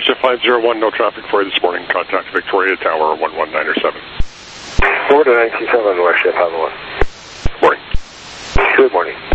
at 501, no traffic for you this morning. Contact Victoria Tower 11907. Florida 927 West Ship, have one. Morning. Good morning.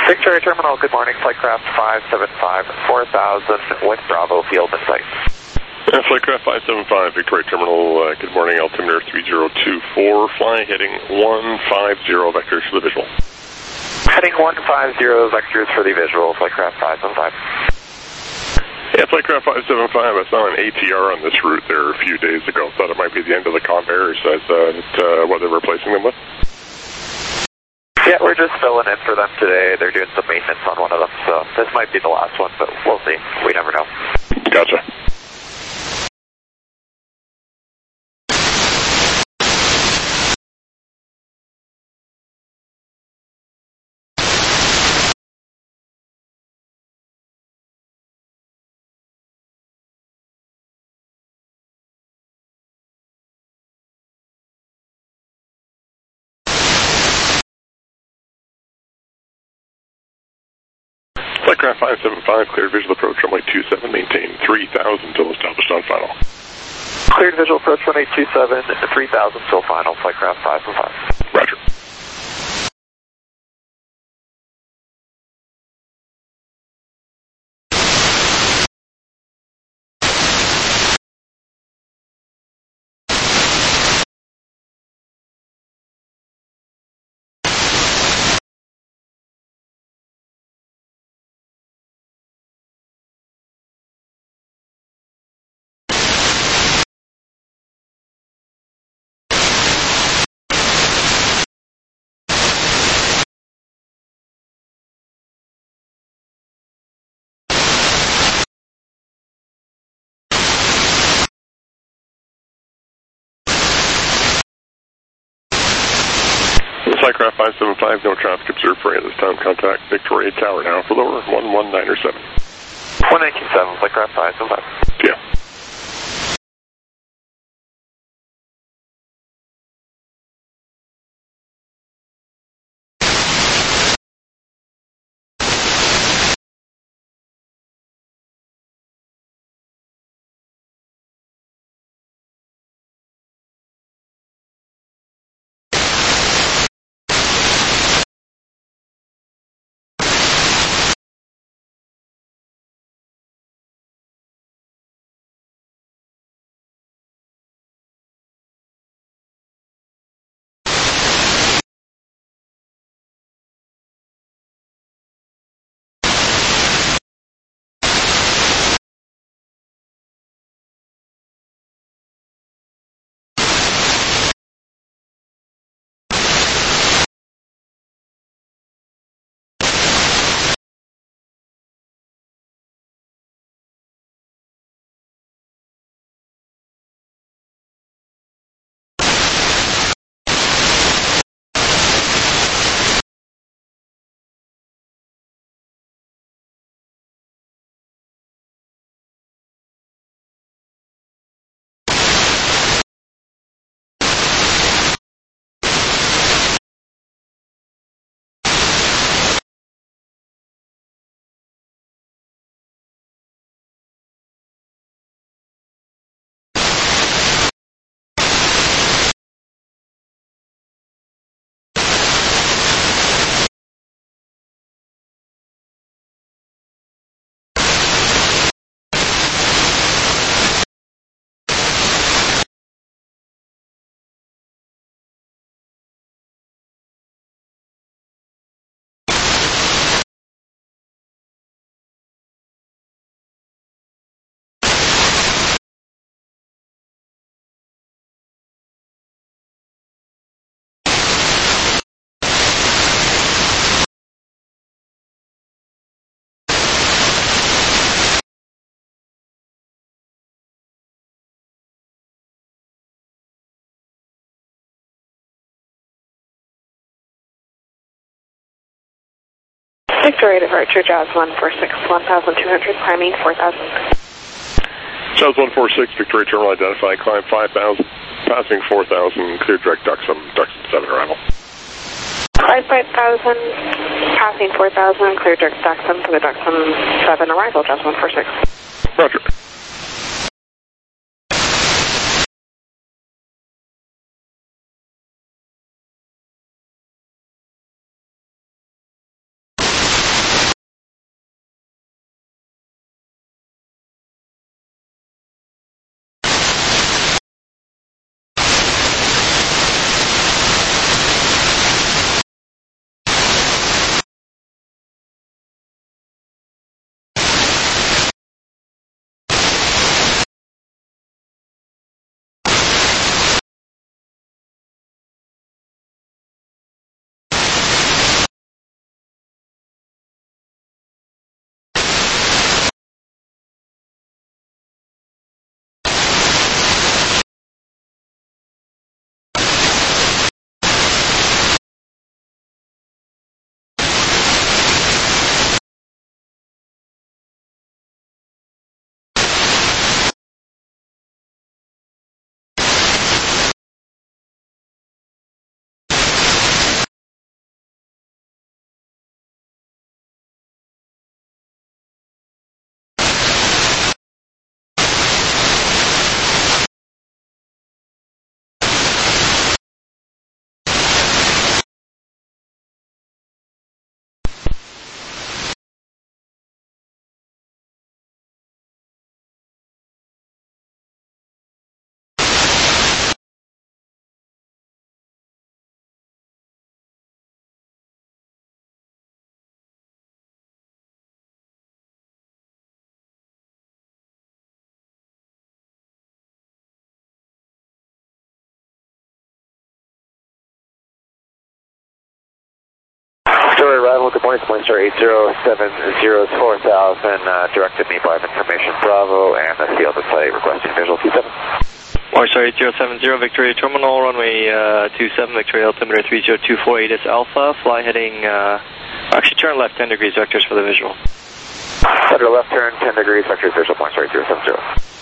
Victoria Terminal, good morning. Flightcraft 575, 4000 with Bravo Field in sight. Flightcraft 575, Victoria Terminal, good morning. Altimeter 3024, fly heading 150 vectors for the visual. Heading 150 vectors for the visual, Flightcraft 575. Yeah, Flightcraft 575, I saw an ATR on this route there a few days ago. Thought it might be the end of the Convair. Is that what they're replacing them with? Yeah, we're just filling in for them today. They're doing some maintenance on one of them, so this might be the last one, but we'll see. We never know. Gotcha. Flightcraft 575, cleared visual approach runway 27, maintain 3000 until established on final. Cleared visual approach 1827, 3000 till final, Flightcraft 575. Roger. Flightcraft 575, no traffic observed for you at this time. Contact Victoria Tower now for lower 11907. 1827, Flightcraft 575. Yeah. Victoria departure, Jazz 146, 1200, climbing 4000. Jazz 146, Victoria Terminal identified, climb 5000, passing 4000, clear direct Duxham 7 arrival. Climb 5000, passing 4000, clear direct Duxham for the Duxham 7 arrival, Jazz 146. Roger. Victoria arrival, good morning, Morningstar 80704000, directed me by information Bravo and the field of play requesting visual 27. Morningstar 8070 Victoria Terminal, runway 27, Victoria altimeter 30248 is Alpha, fly heading, actually turn left 10 degrees vectors for the visual. Center left turn 10 degrees vectors visual, Morningstar 8070.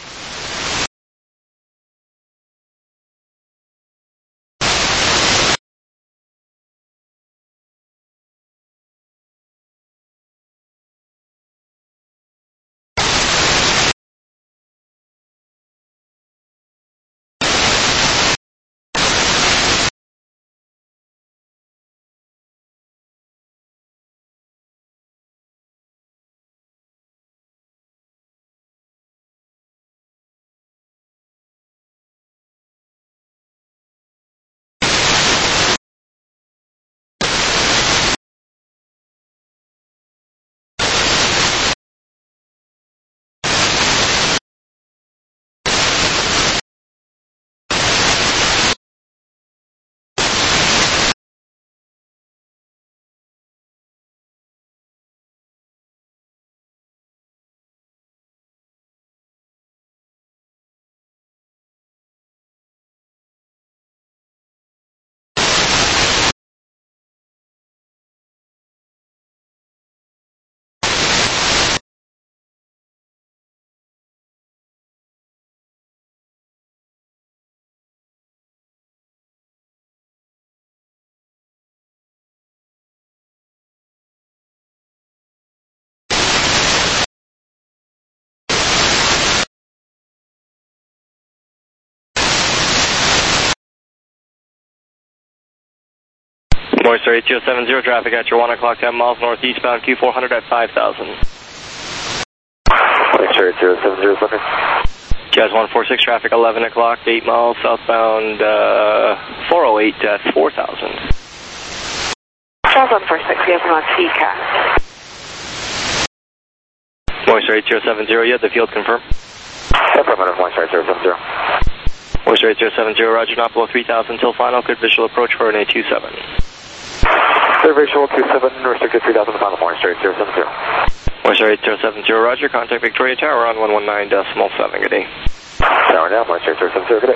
Morningstar 8070 traffic at your 1 o'clock 10 miles northeastbound Q400 at 5,000. Morningstar 8070 looking. Jazz 146 traffic 11 o'clock 8 miles southbound 408 at 4,000. Jazz 146, we have on CCAS. Morningstar 8070, you have the field confirmed. Affirmative, Morningstar 8070. Morningstar 8070, roger, not below 3,000 till final, good visual approach for an A27. Clear visual 27, restricted 3,000 final, Morningstar 8070. Morningstar 8070, roger, contact Victoria Tower on 119.7, good day. Tower now, Morningstar 8070, good day.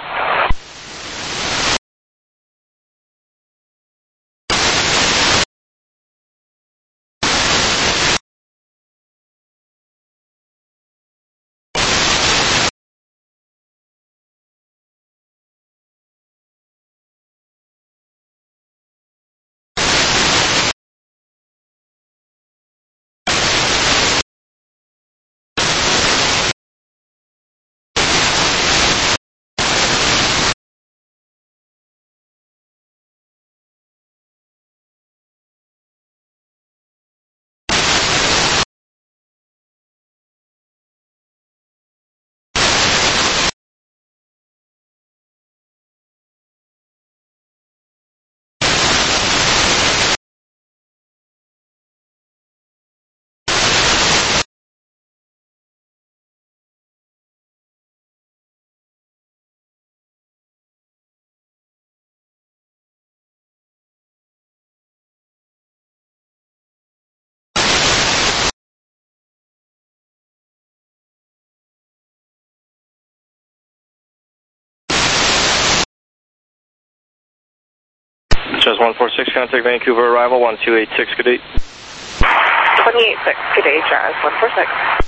Jazz 146, contact Vancouver arrival 1286, good day. 286, good day, Jazz 146.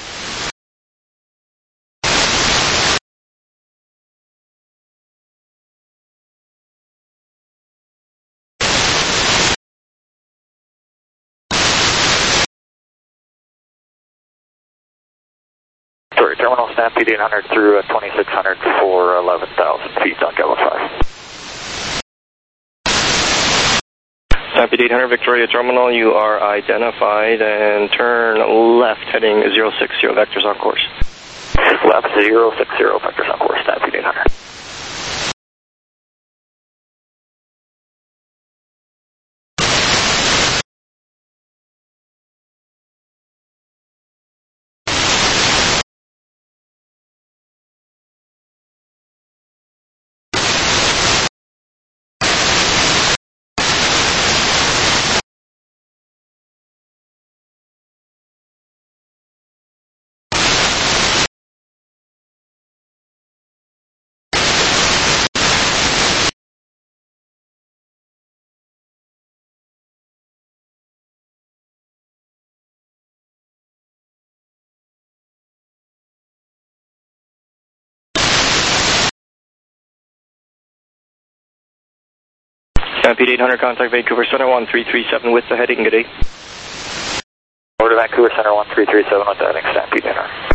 Sorry, terminal Stampede 800 through 2600 for 11,000 feet on Gala 5. Stampede 800 Victoria Terminal, you are identified and turn left heading 060 vectors on course. Left 060 vectors on course, Stampede 800. Stampede 800, contact Vancouver Center 1337 with the heading, good day. Over to Vancouver Center 1337 with the heading, Stampede 800.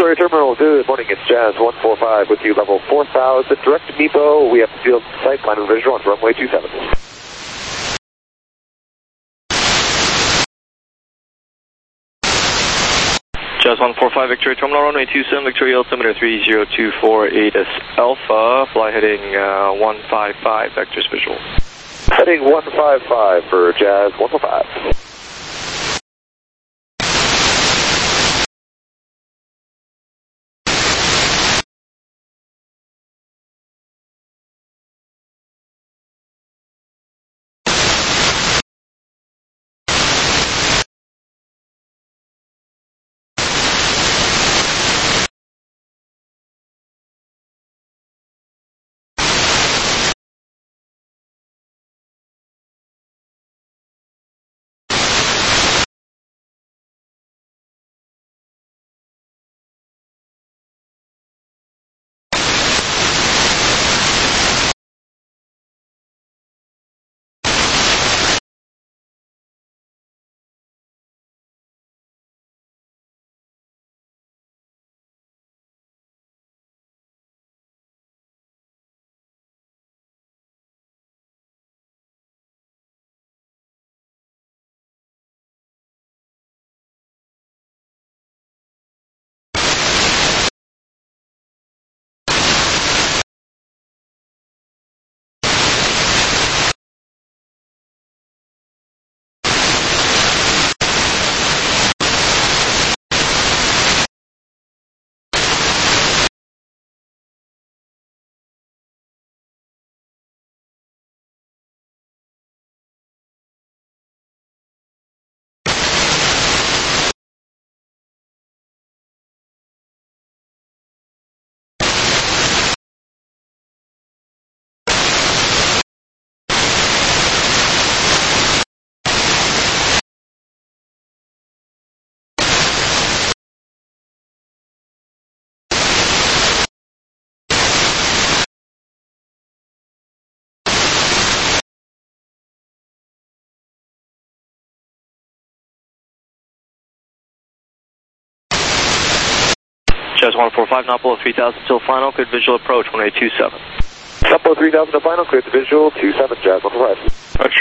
Victoria Terminal, good morning, it's Jazz 145 with you, level 4000, direct to MEPO, we have the field sight, line and visual on runway 27. Jazz 145 Victoria Terminal, runway 27, Victoria altimeter 30248 Alpha, fly heading 155, vectors visual. Heading 155 for Jazz 145. Jazz 145, not below 3000 till final, cleared visual approach, runway 27. Not below 3000 to final, cleared the visual, 27, Jazz 145. Roger.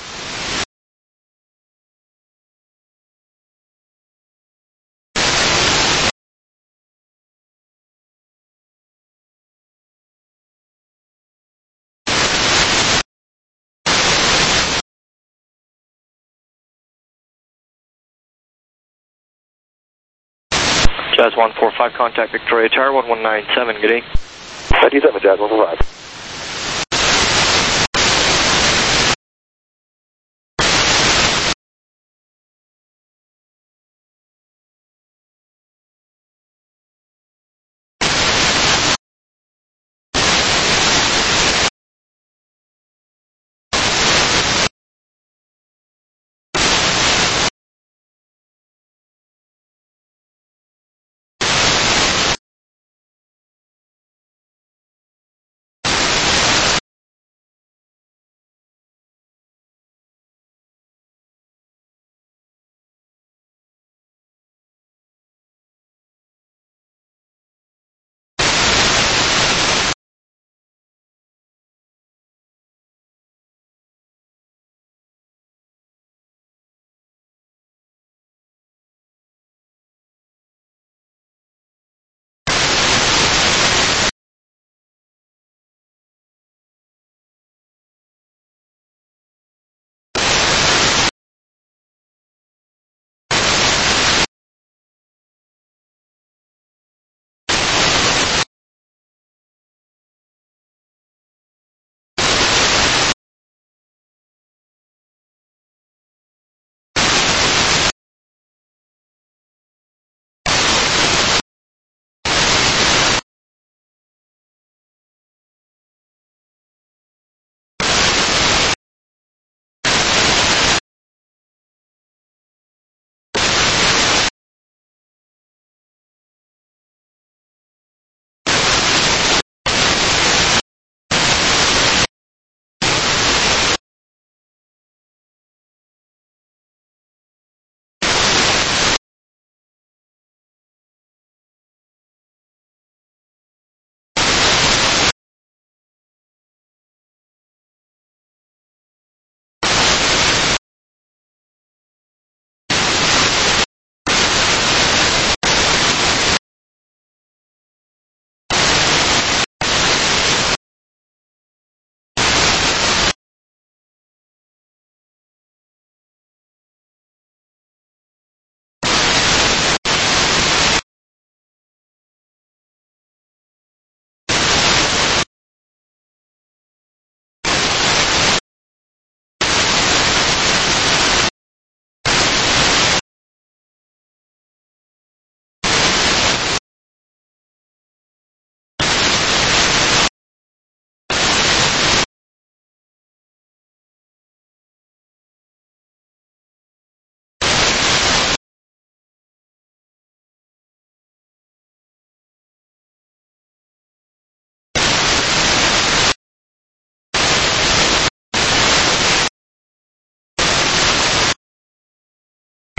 Jazz 145, contact Victoria Tower, 1197, good day. 97, Jazz 145.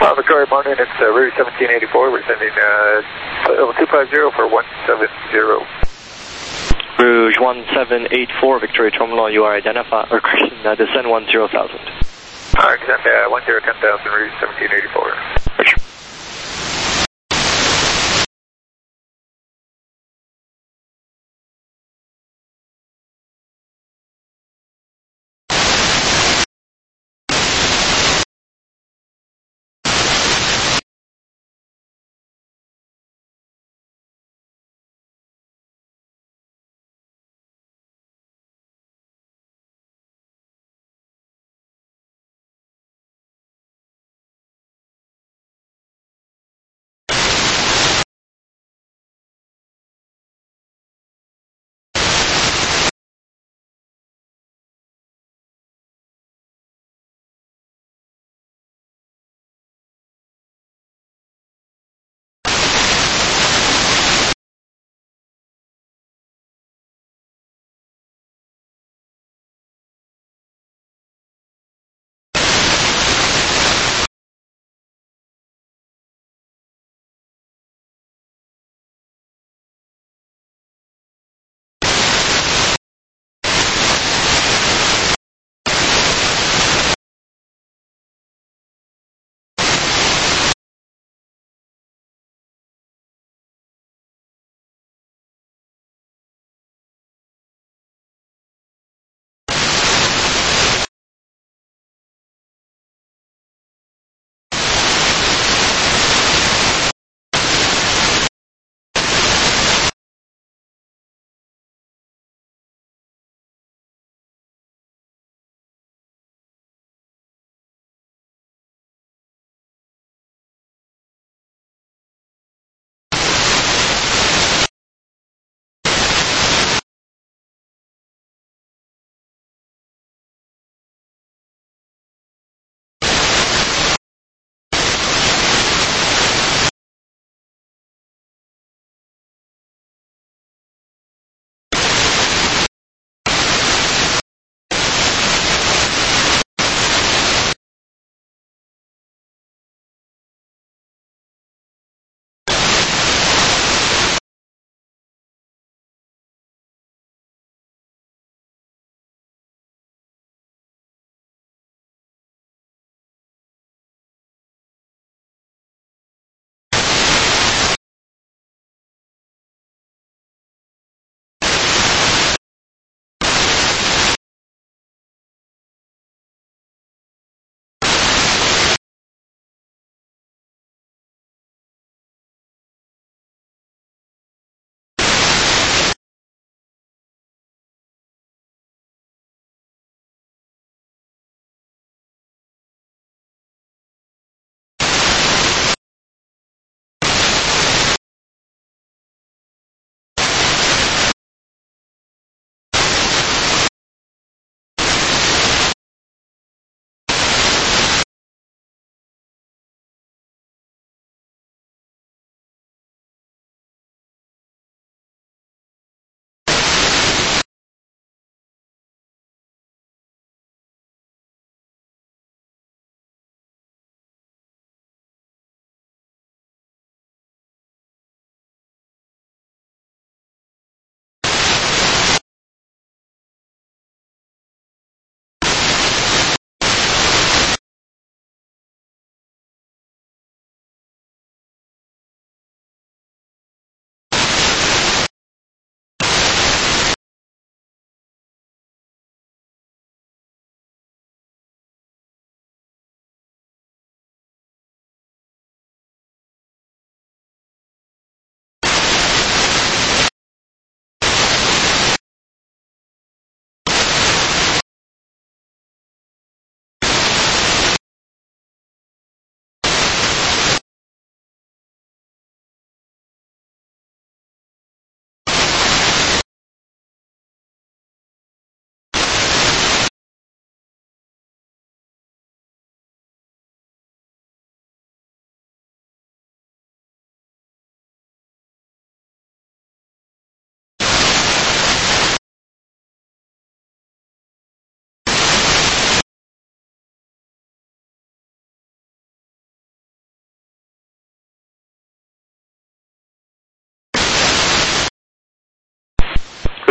Victoria morning, it's Rouge 1784. We're sending level 250 for 170. Rouge 1784, Victoria Terminal, you are identified, or correction, descend 10,000. Alright, descend 10,000, Rouge 1784.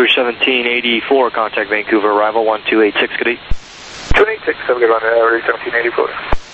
Cruise 1784, contact Vancouver, arrival 1286, good day. 286, have a good one, 1784.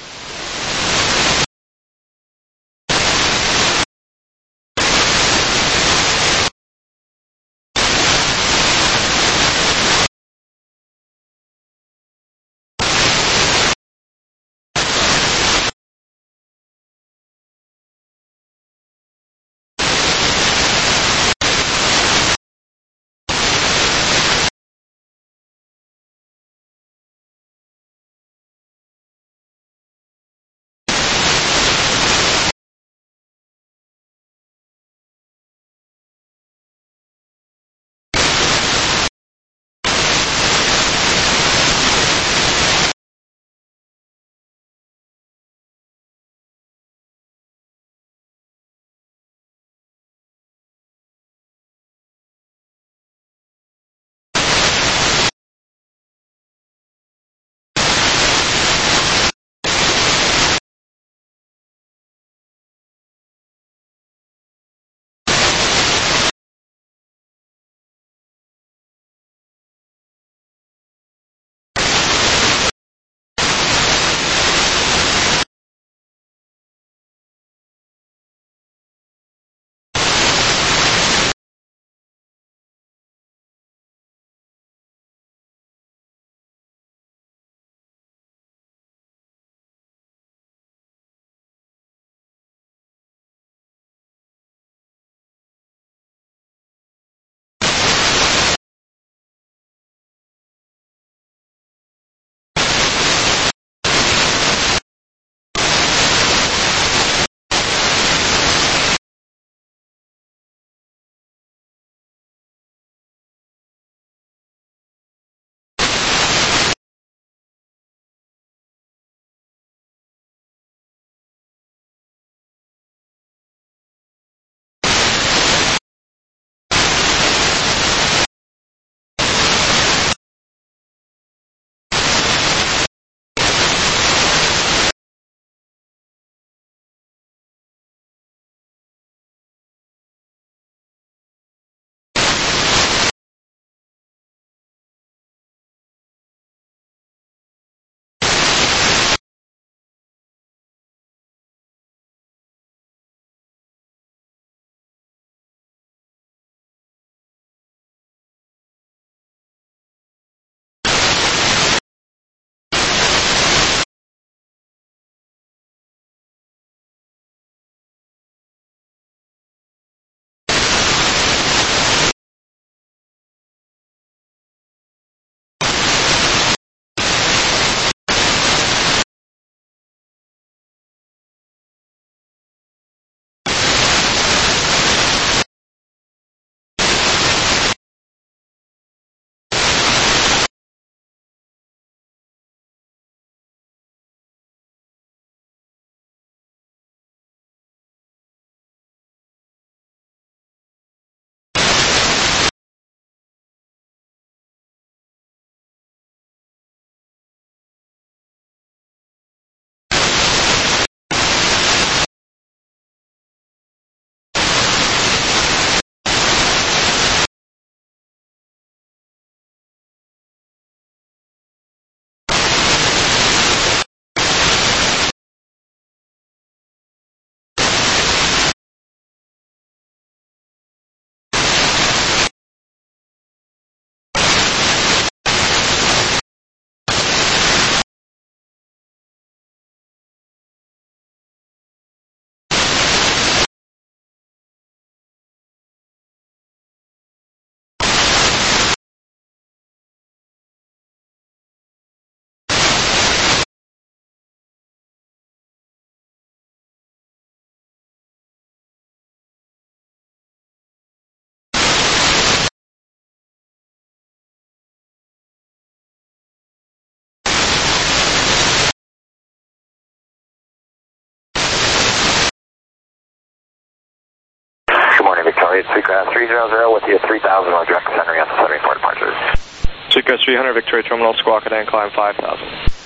Victoria, Seacrest 300 with you, 3,000 on direct Henry on the 74 departures. Seacrest 300, Victoria Terminal, squawk and climb 5,000.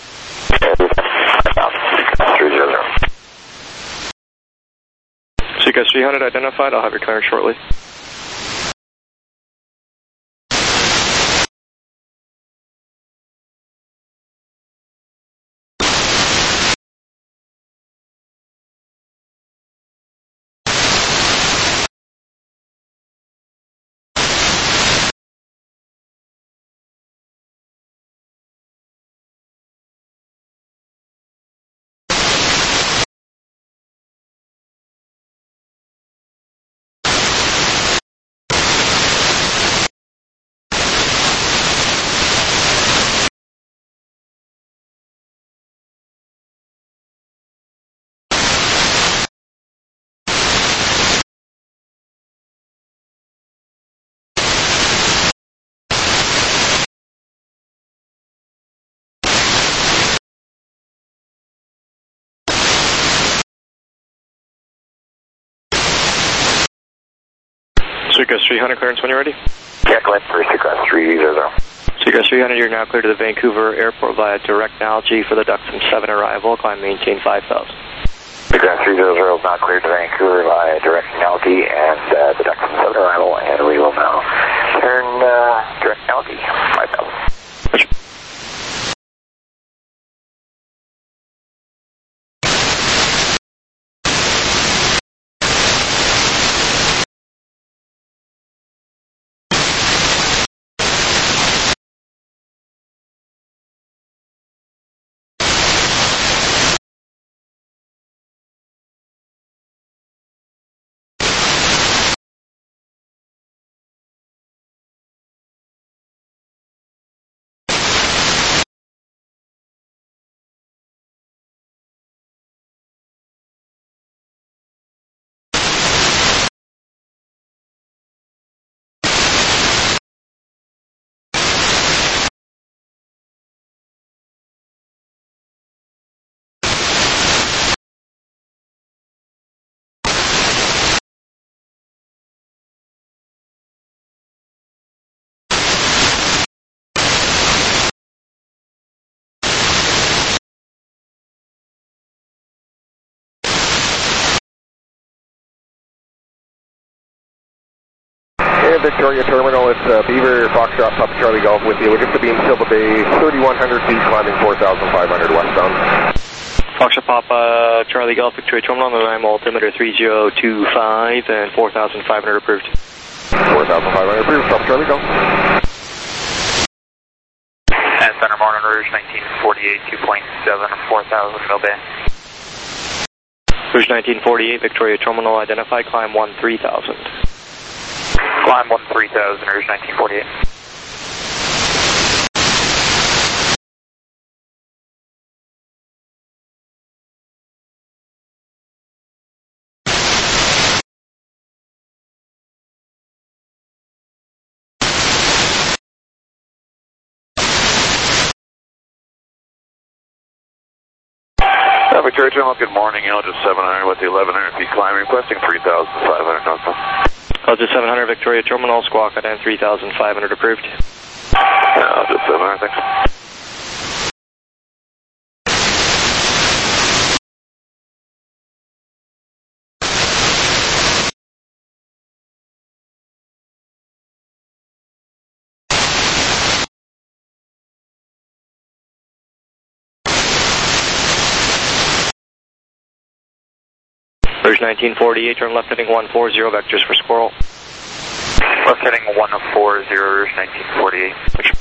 300. Seacrest 300 identified, I'll have your clearance shortly. Seacrest 300, clearance when you're ready. Yeah, Glenn for Seacrest 300. Seacrest 300, you're now clear to the Vancouver Airport via direct Algae for the Duxton 7 arrival. Climb maintain 5,000. Seacrest 300 is now cleared to Vancouver via direct Algae and the Duxton 7 arrival, and we will now turn direct Algae 5,000. Victoria Terminal, it's Beaver, Foxtrot, Papa Charlie Golf with you. We're just to beam Silva Bay, 3,100 feet, climbing 4,500 westbound. Foxtrot Papa Charlie Golf, Victoria Terminal, on the line altimeter 3025 and 4,500 approved. 4,500 approved, Papa Charlie Golf. And Center Morning Rouge 1948, 2.7, 4,000 Mill Bay. Rouge 1948, Victoria Terminal, identified, climb 13,000. Climb 13,000, Rouge 1948. Victoria Terminal, good morning. Just 700 with the 1,100 feet climb, requesting 3,500 northbound. Just 700 Victoria Terminal, squawk at 3,500 approved. Just 700, thanks. Rouge 1948, turn left heading 140, vectors for Squirrel. Left heading 140, Rouge 1948.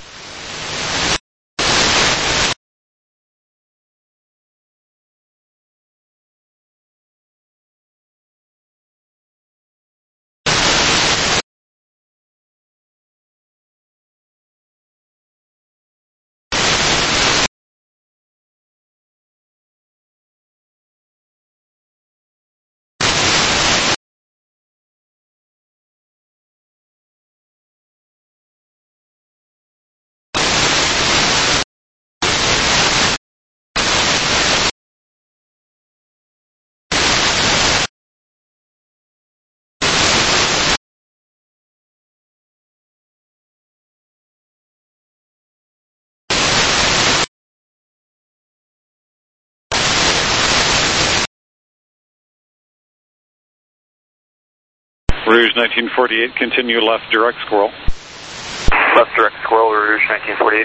Rouge 1948, continue left direct Squirrel. Left direct Squirrel, Rouge 1948.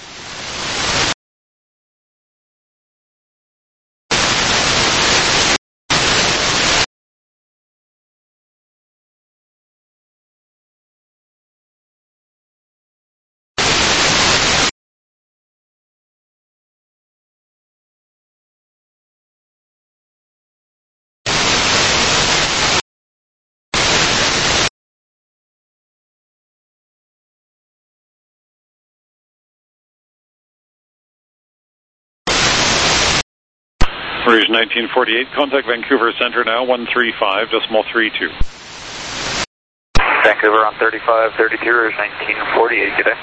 Rouge 1948, contact Vancouver Center now, 135.32. Vancouver on 3532, Rouge 1948, good day.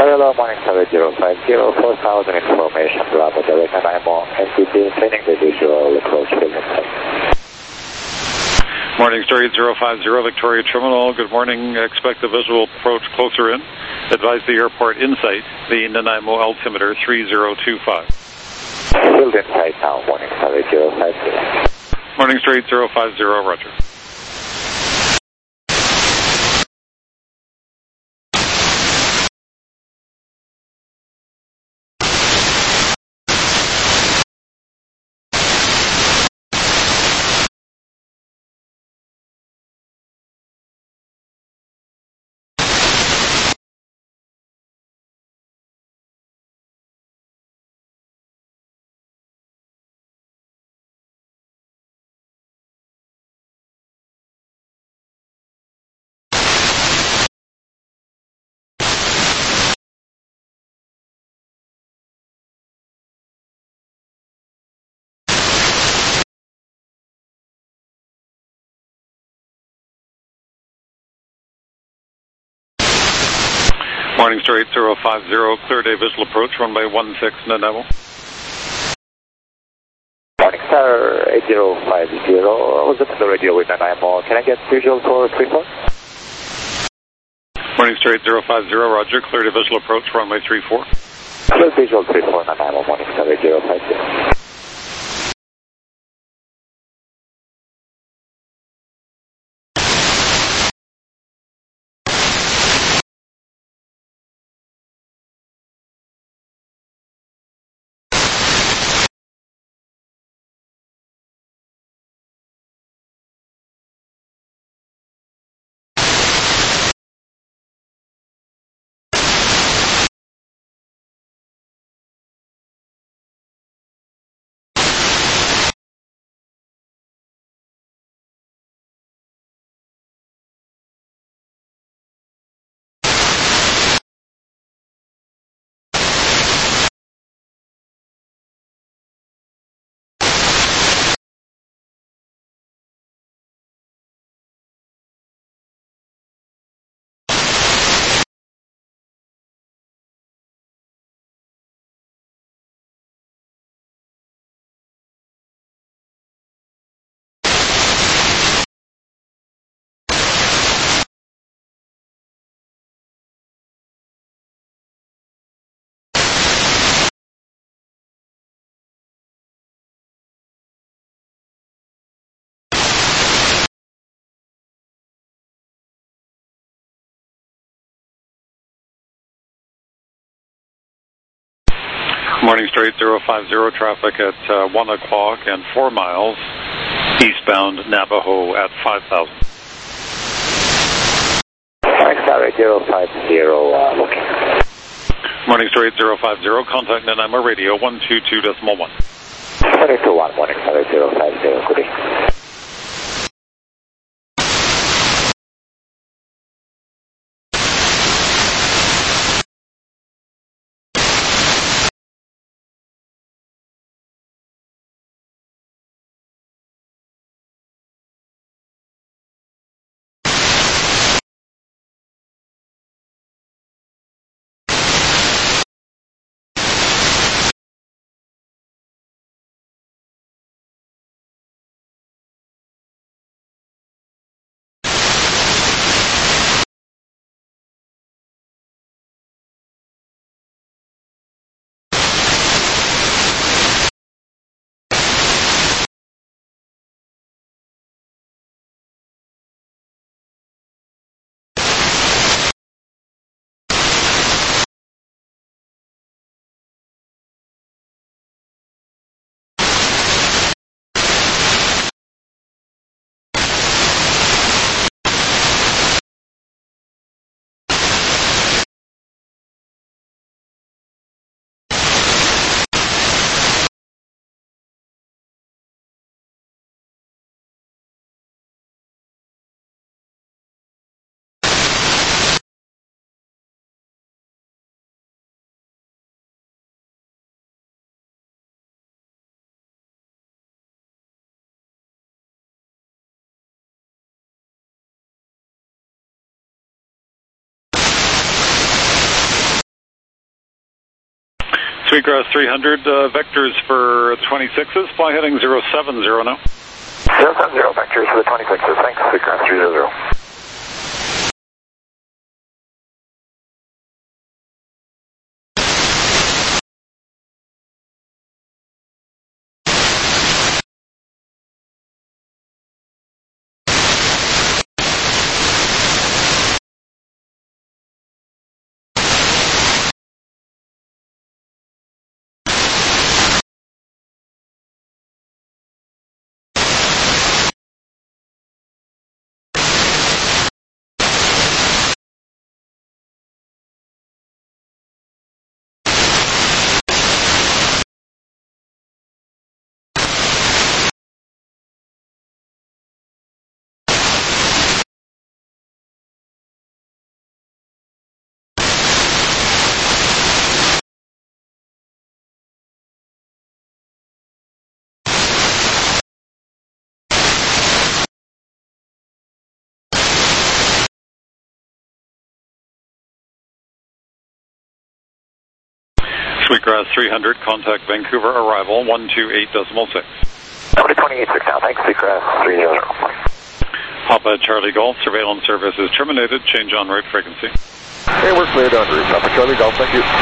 Hello, morning 7050, 4000 information, Bravo, direct NIMO, NTP, training the visual approach, field in sight. Morning, Star 8050, Victoria Terminal. Good morning. Expect the visual approach closer in. Advise the airport in sight, the Nanaimo altimeter 3025. Field in sight now, morning 7050. Morning, Star 8050, roger. Morning, Star 8050, clear day visual approach, runway 16 Nanaimo. Morning, Star 8050, I was at the radio with Nanaimo. Can I get visual for 34? Morning, Star 8050, roger, clear day visual approach, runway 34. Clear visual 34 Nanaimo, morning, Star 8050. Morning, Star 8050, traffic at 1 o'clock and 4 miles eastbound Navajo at 5,000. Morning, Star 8050, looking. Morning, Star 8050, contact Nanaimo radio 122.1. 22.1, morning, Star 8050, good evening. Sweetgrass 300, vectors for the 26s, fly heading 070 now. 070, vectors for the 26s, thanks, Sweetgrass 300. Sweetgrass 300, contact Vancouver arrival 128.6. Over to 28.6 now, thanks, Sweetgrass 300. Papa Charlie Golf, surveillance service is terminated, change on route frequency. Hey, we're cleared on route. Papa Charlie Golf, thank you.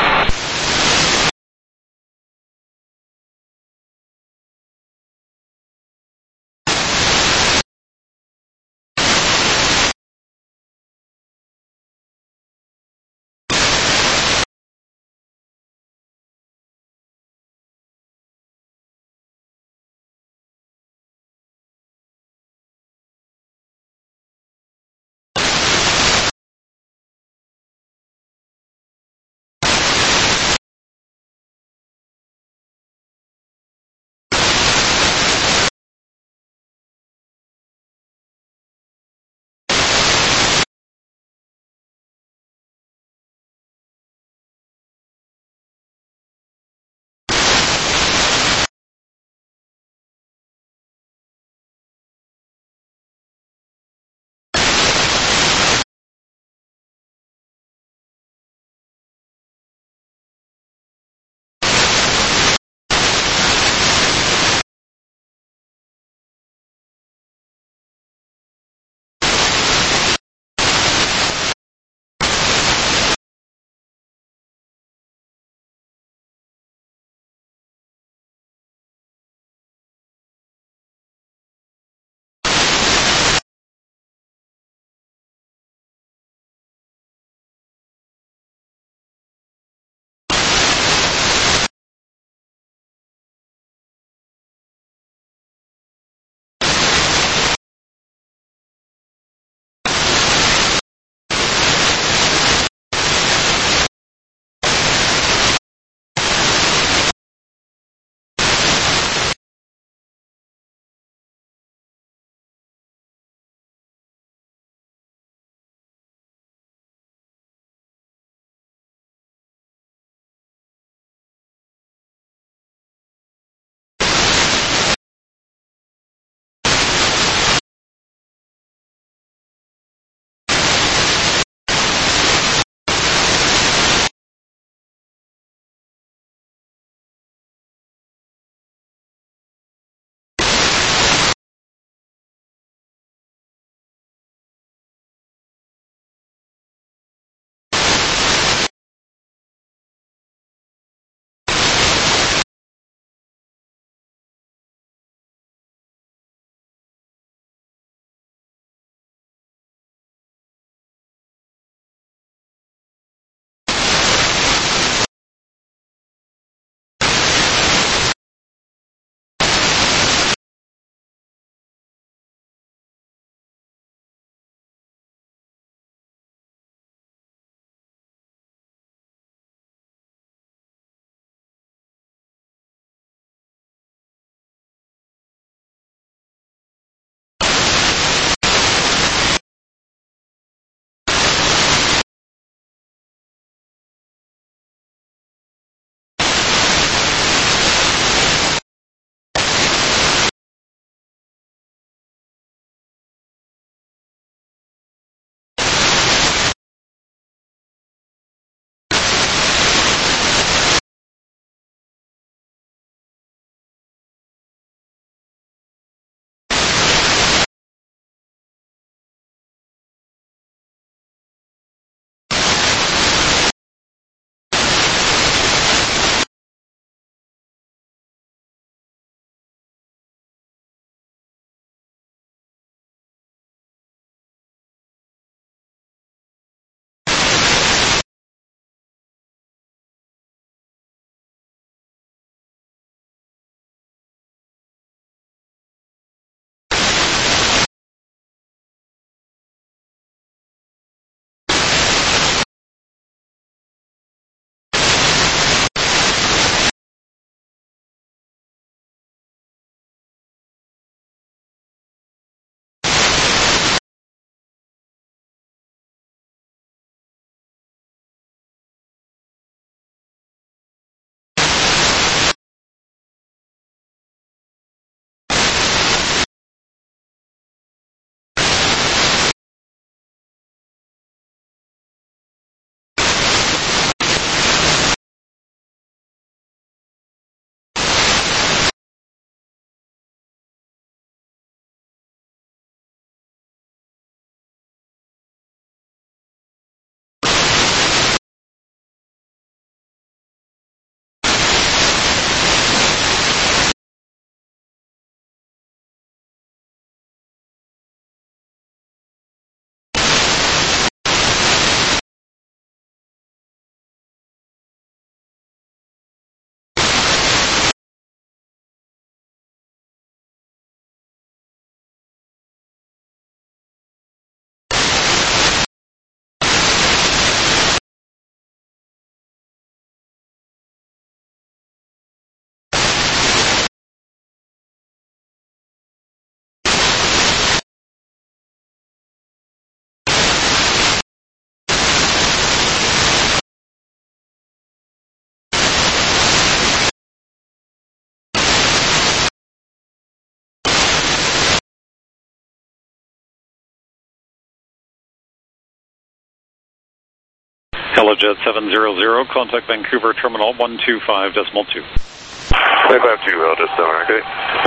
Telejet 700, contact Vancouver Terminal 125.2. 552, just over, okay.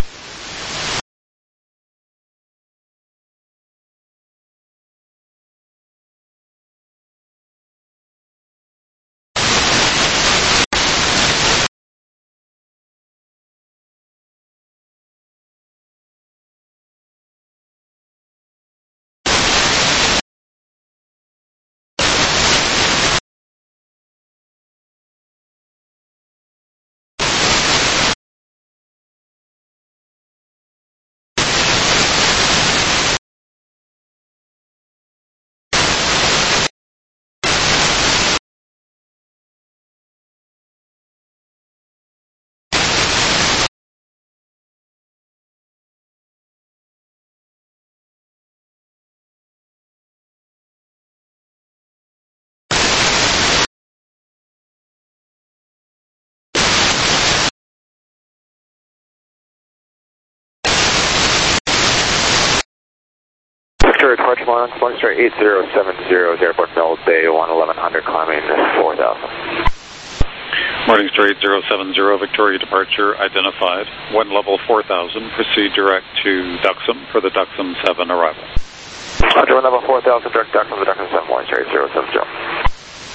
Victoria departure line, Morning Star 8070, Airport Mills Bay, 1100, climbing 4000. Morning Star 8070, Victoria departure identified. One level 4000, proceed direct to Duxham for the Duxham 7 arrival. Roger, one level 4000, direct Duxham, the Duxham 7, Morning Star 8070.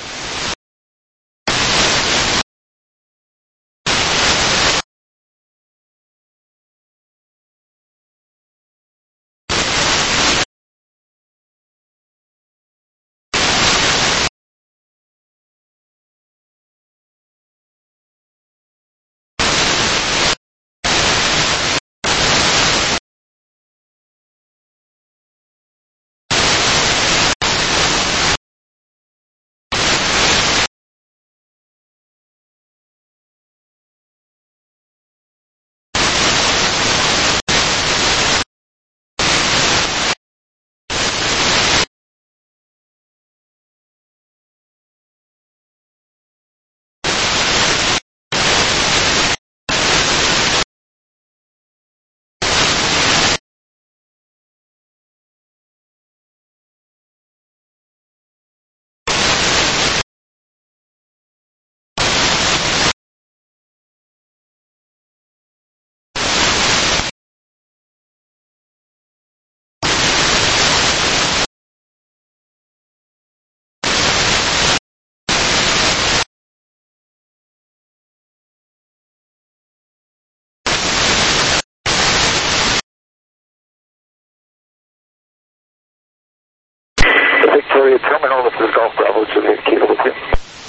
Victoria Terminal, this is Golf Bravo, Juliet Kilo with you.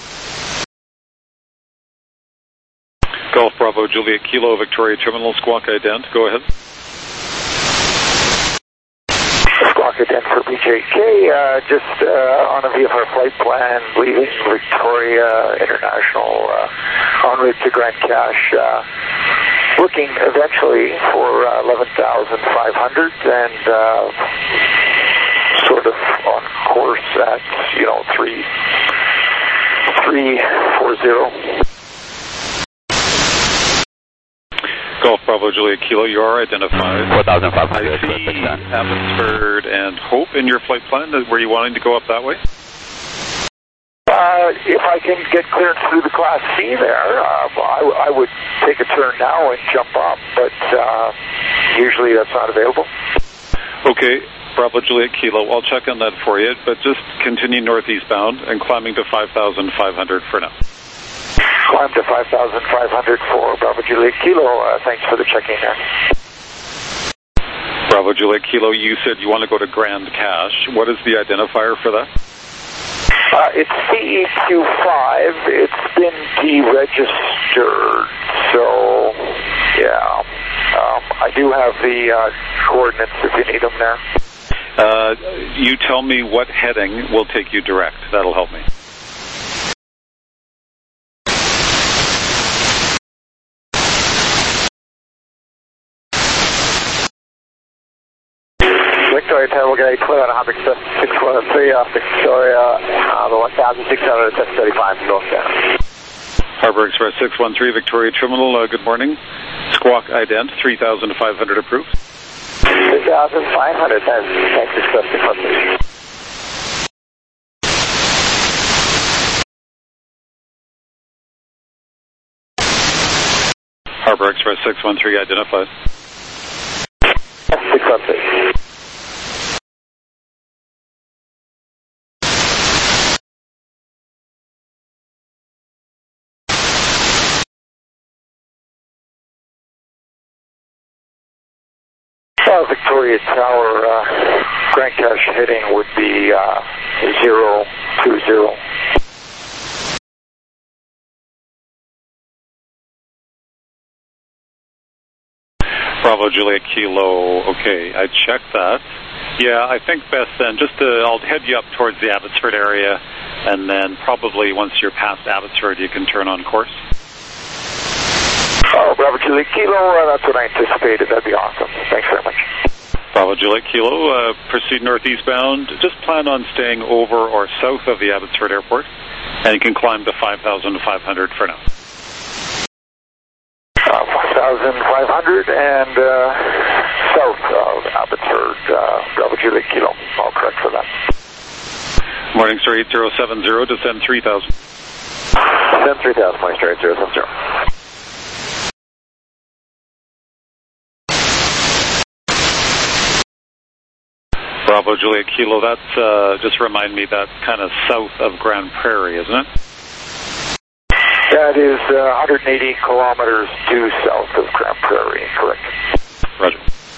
Golf Bravo, Juliet Kilo, Victoria Terminal, squawk ident, go ahead. Squawk ident for BJK, just on a VFR flight plan, leaving Victoria International, en route to Grand Cache, looking eventually for 11,500 and sort of on course at, 340. Golf Bravo, Juliet Kilo, you are identified. 4,500. I see Abbotsford and Hope in your flight plan. Were you wanting to go up that way? If I can get clearance through the Class C there, I would take a turn now and jump up, but usually that's not available. Okay, Bravo, Juliet Kilo, I'll check on that for you, but just continue northeastbound and climbing to 5,500 for now. Climb to 5,500 for Bravo, Juliet Kilo. Thanks for the check-in there. Bravo, Juliet Kilo, you said you want to go to Grand Cache. What is the identifier for that? It's CEQ5. It's been deregistered, so yeah. I do have the coordinates if you need them there. You tell me what heading will take you direct. That'll help me. Victoria Tower, get a clear on Hamburg 613 off Victoria, the 1,600 735 northbound. Harbour Express 613, Victoria Terminal, good morning. Squawk ident, 3,500 approved. 3,500, thanks, Express 613. Harbor Express 613 identified. 616. Victoria Tower, Grand Cache heading would be 020. Bravo Juliet Kilo, okay, I checked that. Yeah, I think best then, I'll head you up towards the Abbotsford area, and then probably once you're past Abbotsford, you can turn on course. Oh, Bravo Juliet Kilo, that's what I anticipated. That'd be awesome. Thanks very much. Bravo Juliet Kilo, proceed northeastbound. Just plan on staying over or south of the Abbotsford Airport, and you can climb to 5,500 for now. 5,500 and south of Abbotsford, Bravo Juliet Kilo. All correct for that. Morning Star 8070, descend 3,000. Descend 3,000, Morning Star 8070. Bravo Juliet Kilo, that's, just remind me, that's kind of south of Grand Prairie, isn't it? That is 180 kilometers due south of Grand Prairie, correct. Roger.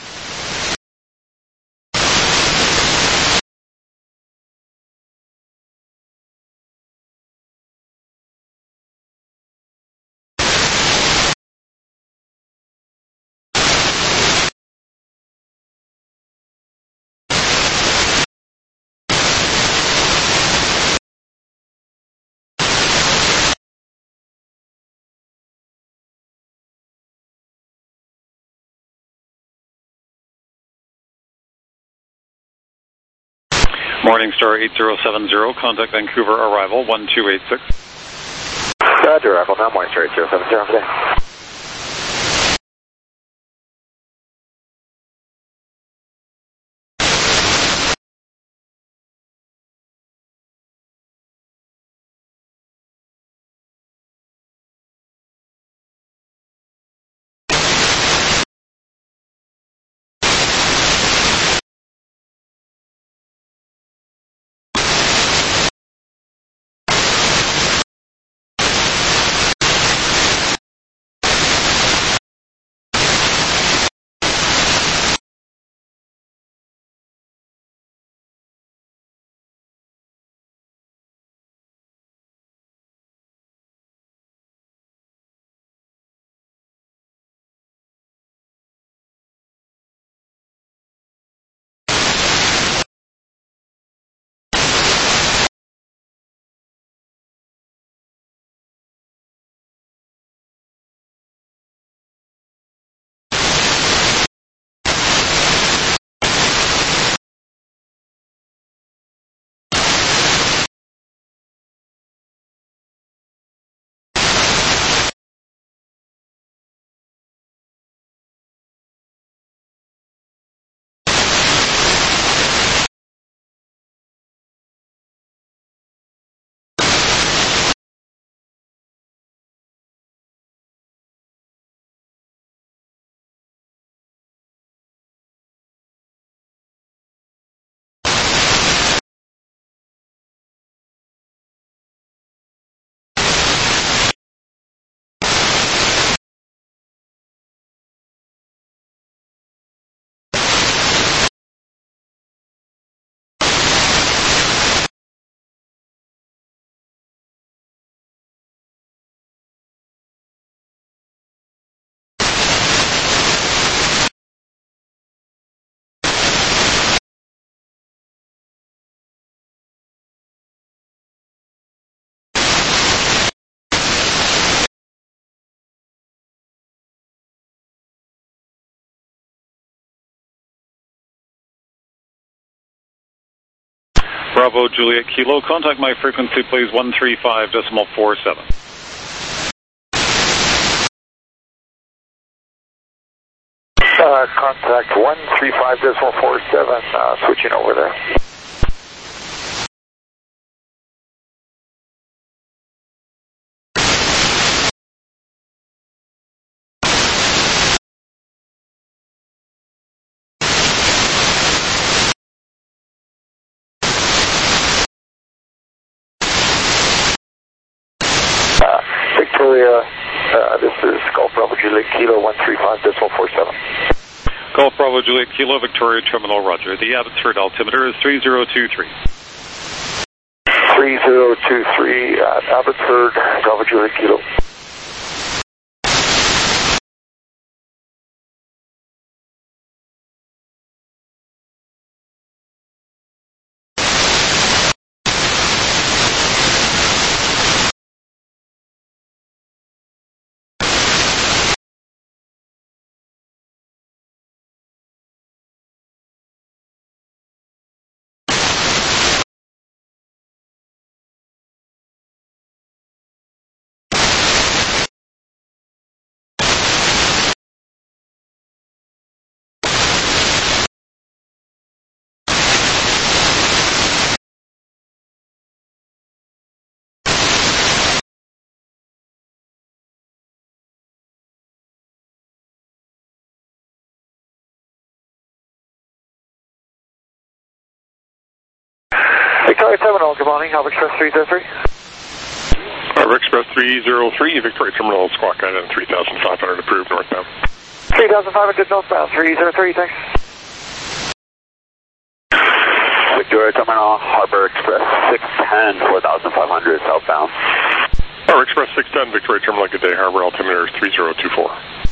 Morning Star 8070, contact Vancouver arrival 1286. Roger, arrival now, Morning Star 8070 today. Bravo Juliet Kilo, contact my frequency please 135.47. Contact 135.47, switching over there. Victoria, this is Golf Bravo Juliet Kilo 135.47. Golf Bravo Juliet Kilo, Victoria Terminal, roger. The Abbotsford altimeter is 3023. 3023 at Abbotsford, Bravo Juliet Kilo. Victoria Terminal, good morning, Harbor Express 303. Harbor Express 303, Victoria Terminal, Squawk Island 3,500 approved northbound. 3,500 northbound, 303, thanks. Victoria Terminal, Harbor Express 610, 4,500 southbound. Harbor Express 610, Victoria Terminal, good day, Harbor altimeter is 3024.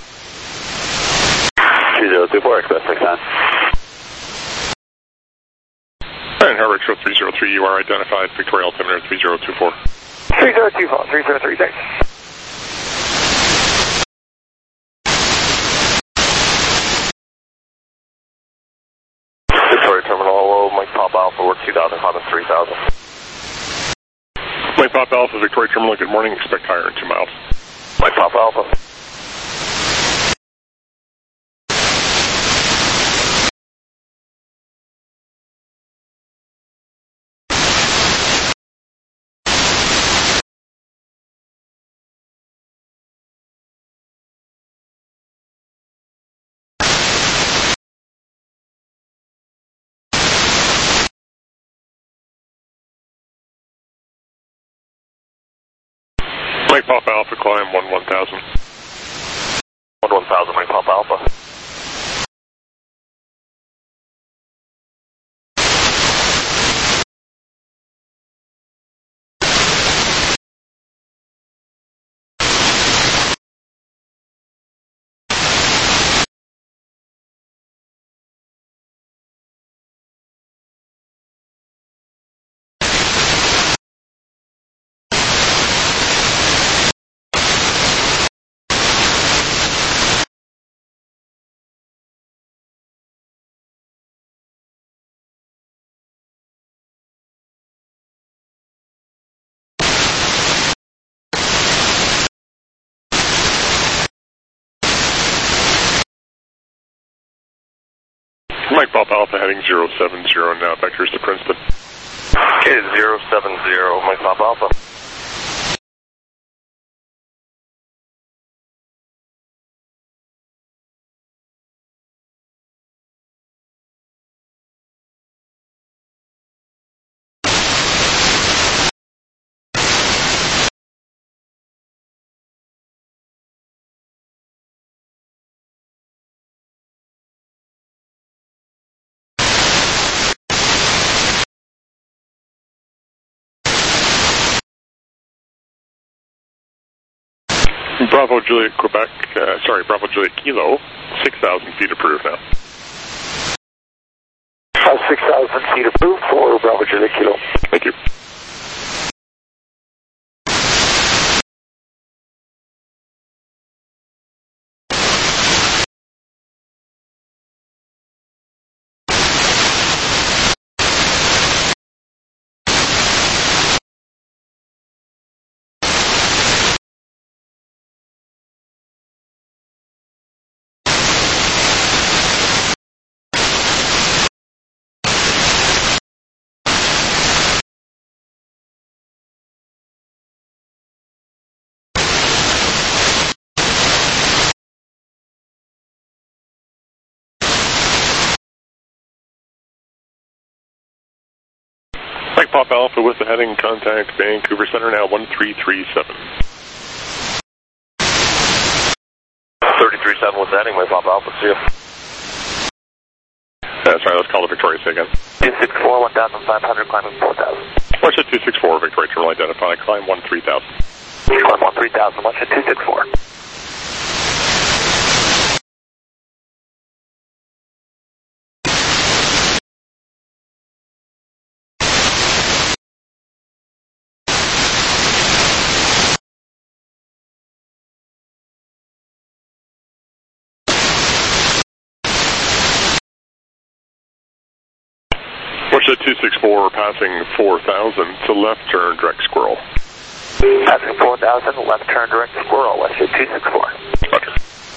3024, Express 610. And Harbor Express 303, you are identified, Victoria altimeter 3024. 3024, 303, thanks. Victoria Terminal, hello, Mike Pop Alpha, work 2,000, Honda 3,000. Mike Pop Alpha, Victoria Terminal, good morning, expect higher in 2 miles. Mike Pop Alpha. Mike Pop Alpha, climb 11000. 11000, Mike Pop Alpha. Mike Pop Alpha heading 070 now, vectors to Princeton. Okay, 070, Mike Pop Alpha. Bravo Juliet Quebec, Bravo Juliet Kilo, 6,000 feet approved now. 6,000 feet approved for Bravo Juliet Kilo. Thank you. Mike Pop Alpha with the heading, contact Vancouver Center now 1337. 27 was heading with Papa Alpha, see you. Sorry, let's call the Victoria again. 264, 1,500, climbing 4,000. Watch at 264, Victoria Terminal identified, climb 13,000. Climb 13,000, watch at 264. Watch at 264, passing 4,000 to left turn, direct squirrel. Passing 4,000, left turn, direct squirrel, watch at 264. Roger.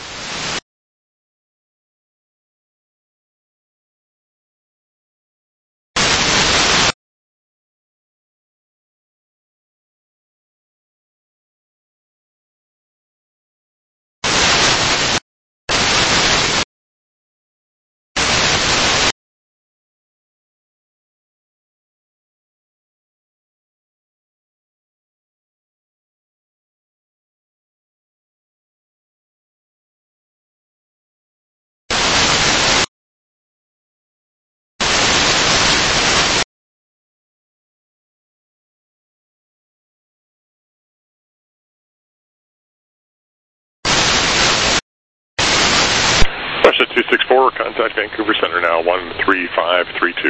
Watch at 264, contact Vancouver Center now, 13532.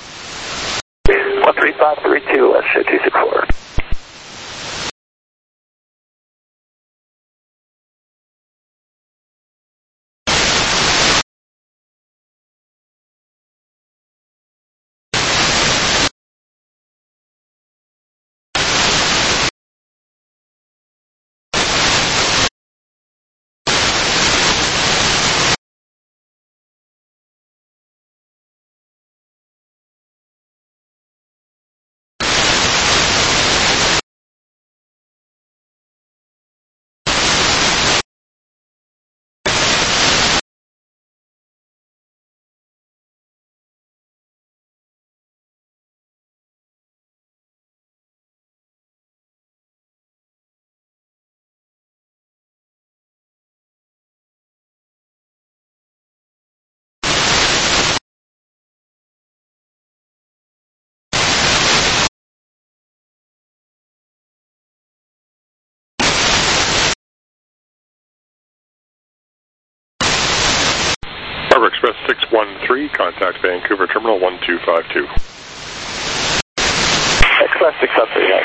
13532, watch at 264. Harbor Express 613, contact Vancouver Terminal 1252. Express 613, yes.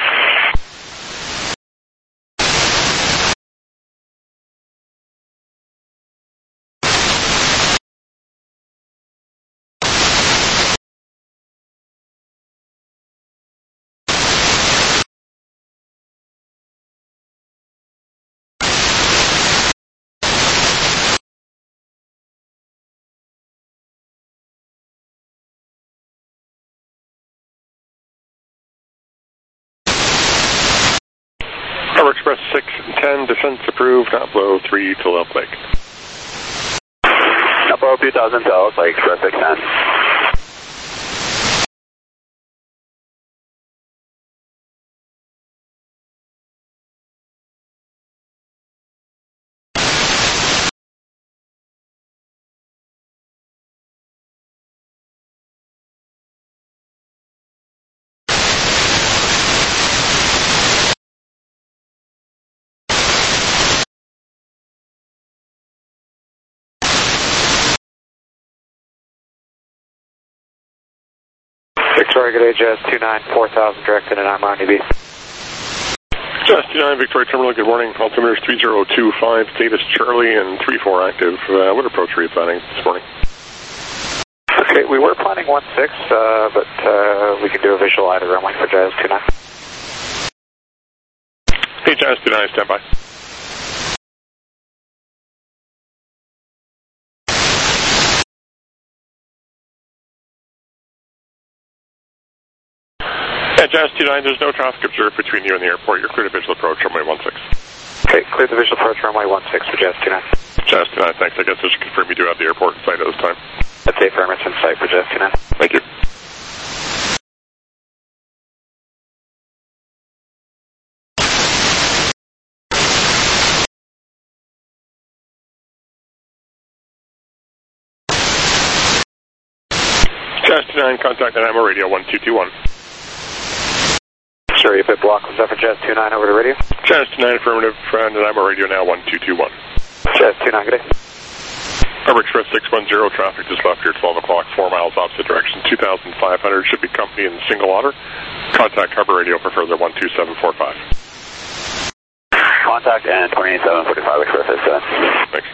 Harbor Express 610, descents approved, not below 3 to Elk Lake. Not below 2,000 to Elk Lake, Express 610. Victoria, good day, Jazz 29, 4,000, directed and I'm on EB. Jazz 29, Victoria Terminal, good morning. Altimeters 3025, status Charlie and 34 active. What approach are you planning this morning? Okay, we were planning 16, but we can do a visual eye to runway for Jazz 29. Hey, Jazz 29, stand by. Yeah, Jazz 29, there's no traffic observed between you and the airport. You're clear to visual approach, runway 16. Okay, clear the visual approach, runway 16 for Jazz 29. Jazz 29, thanks. I guess I should confirm you do have the airport in sight at this time. That's a affirmative in sight for Jazz 29. Thank you. Jazz 29, contact Nanaimo Radio 1221. Sure, you put block was up for Jazz 29 over to radio. Jazz 29, affirmative, Nanaimo Radio now 1221. Jazz 29, good day. Harbor Express 610, traffic just left here at 12 o'clock, 4 miles opposite direction, 2,500, should be company in single order. Contact Harbor Radio for further 12745. Contact and 28745 Express 7. Thanks.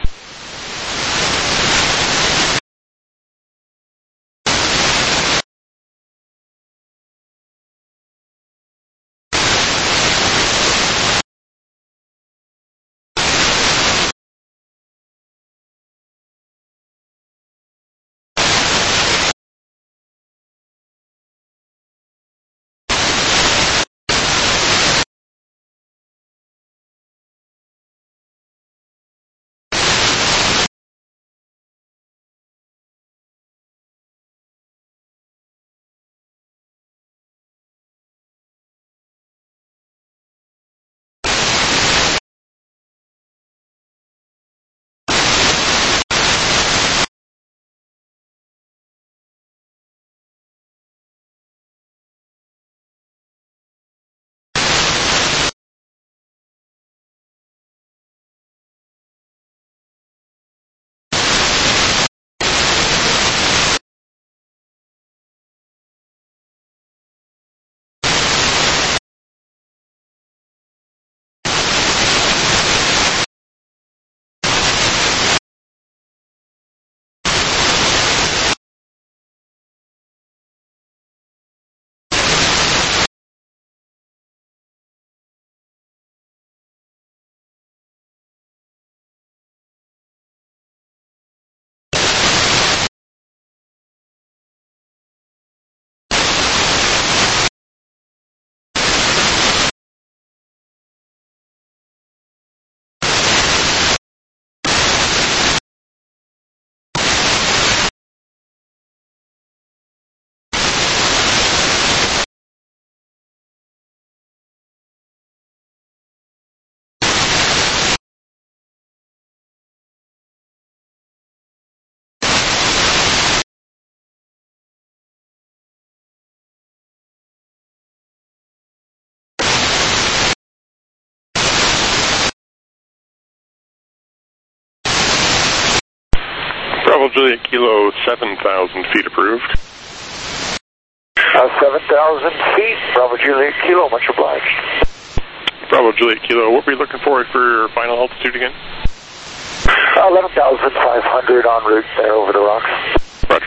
Bravo Juliet Kilo 7,000 feet approved. 7,000 feet, Bravo Juliet Kilo, much obliged. Bravo Juliet Kilo, what were you looking for your final altitude again? 11,500 en route there over the rocks. Roger.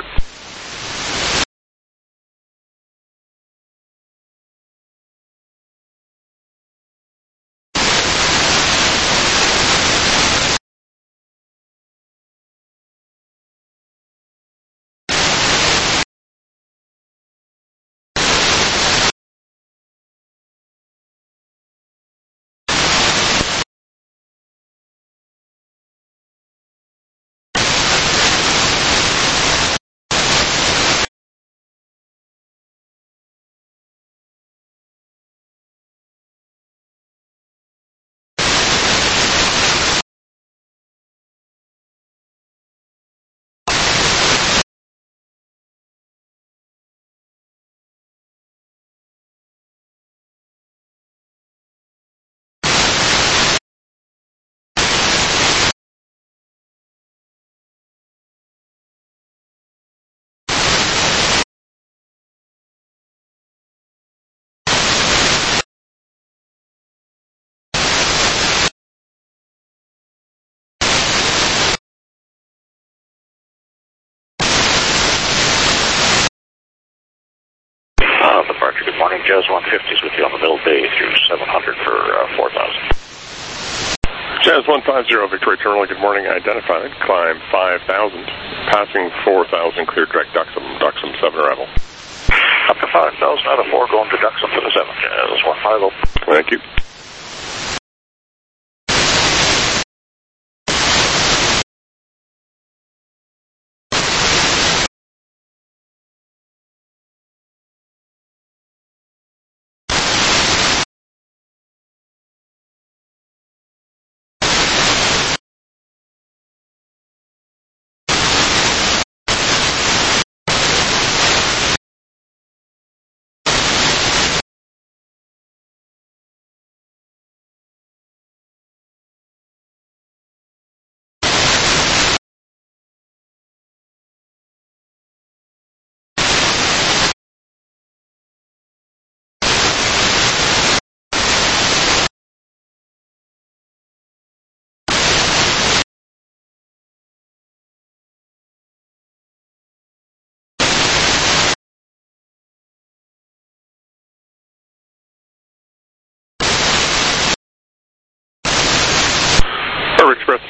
Departure, good morning. Jazz 150 is with you on the middle bay through 700 for 4,000. Jazz 150, Victoria Terminal, good morning. Identified, climb 5,000, passing 4,000, clear direct Duxham 7 arrival. Up to 5,000 out of 4, going to Duxham for the 7, Jazz 150. Thank you.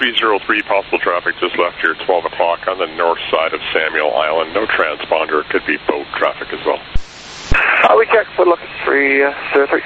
303, possible traffic just left here at 12 o'clock on the north side of Samuel Island. No transponder. It could be boat traffic as well. We check. We're looking 303.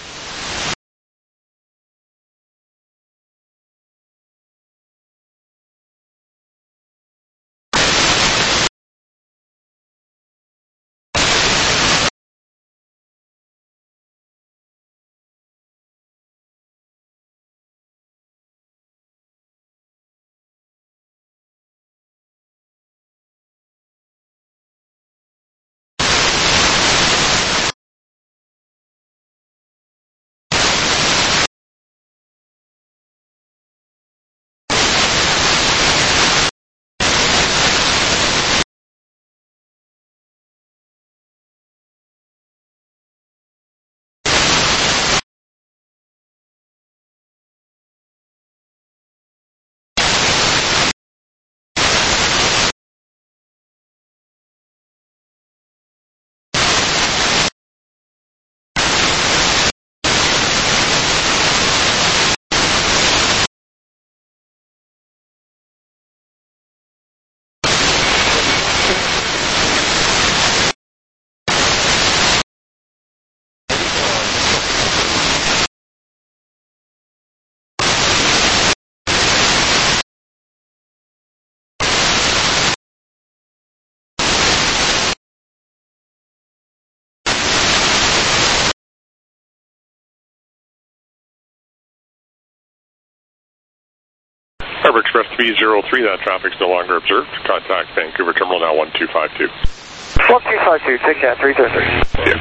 Harbour Express 303, that traffic's no longer observed. Contact Vancouver Terminal now 1252. 1252, take that, 303. Yes.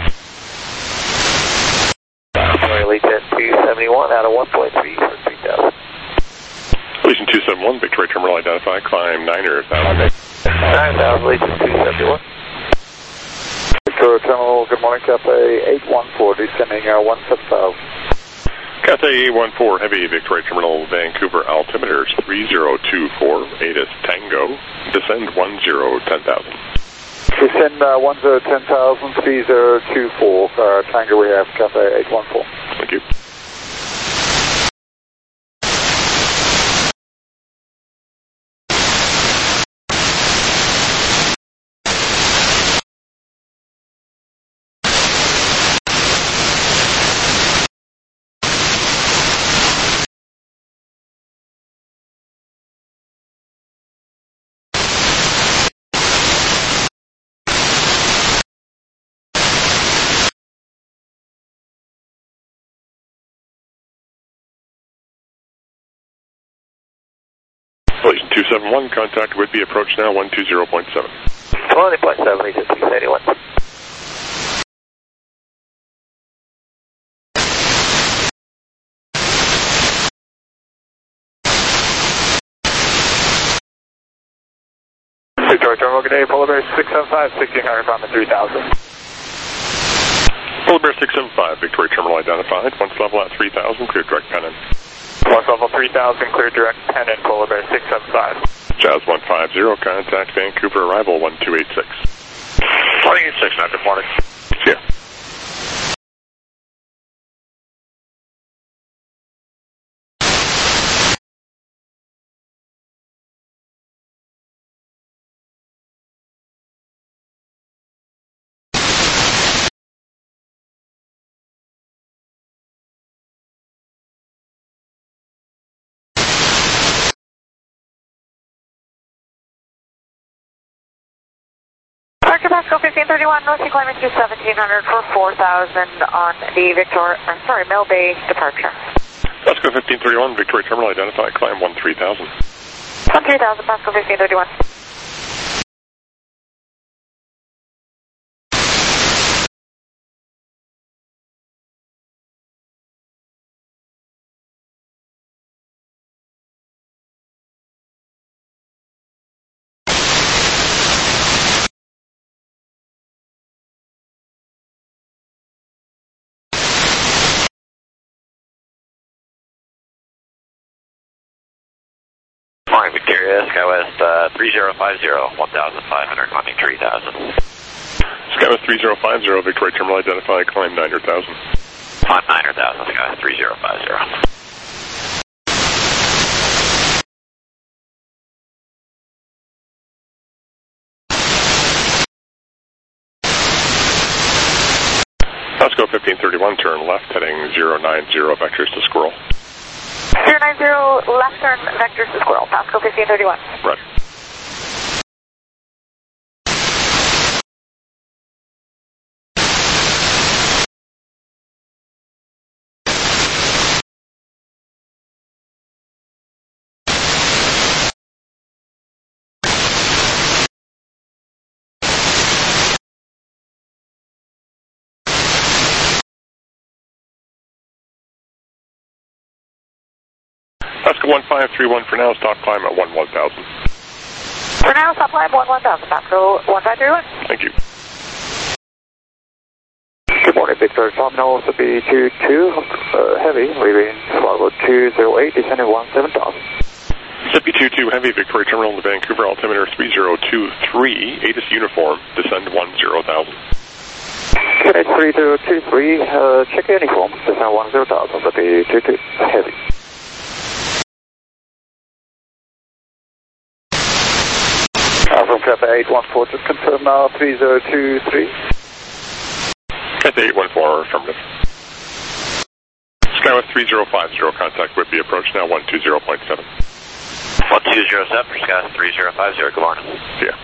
Lead 271 out of 1.3 for 3000. Legion 271, Victoria Terminal identified, climb 9,000. 9,000, Legion 271. Victoria Terminal, good morning, Cathay 814, descending 17,000. Cathay 814, heavy Victoria Terminal, Vancouver altimeter is 3024, ATIS Tango, descend 10,000. Descend 10,000, 3024, Tango we have, Cathay 814. Thank you. Legion 271, contact would be approach now 120.7. 20.7, Legion 271. Victoria Terminal, good day, Polar Bear 675, 1600 on the 3000. Polar Bear 675, Victoria Terminal identified, once level at 3000, clear direct pen in. Once level 3000, clear direct pen in, Polar Bear 675. Jazz 150, contact Vancouver arrival 1286. 286, now good morning. Yeah. Pasco 1531, Northern climbing to 1700 for 4,000 on the Mill Bay departure. Pasco 1531, Victoria Terminal identified, climb 13,000. 13,000, Pasco 1531. Morning, Victoria, SkyWest 3050, 1,500, climbing 3,000. SkyWest 3050, Victoria Terminal identified, climb 900,000. On 900,000, SkyWest 3050. 1531, turn left, heading 090, vectors to Squirrel. 090, left turn, vectors to Squirrel, Pasco 1531. Right. Pasco 1531 for now, stop climb at 11,000. For now, stop climb 11,000, Pasco 1531. Thank you. Good morning, Victor Terminal, SB22, heavy, leaving Flywheel 208, descending 17,000. SB22 Heavy, Victoria Terminal to Vancouver, altimeter 3023, ATIS uniform, descend 10,000. Cadet 3023, check uniform, descend 10,000, SB22 heavy. From Cathay 814, just confirm now 3023. Cathay 814, affirmative. Skywest 3050, contact with the approach now 120.7. 1207 for Skywest 3050, good morning. Yeah.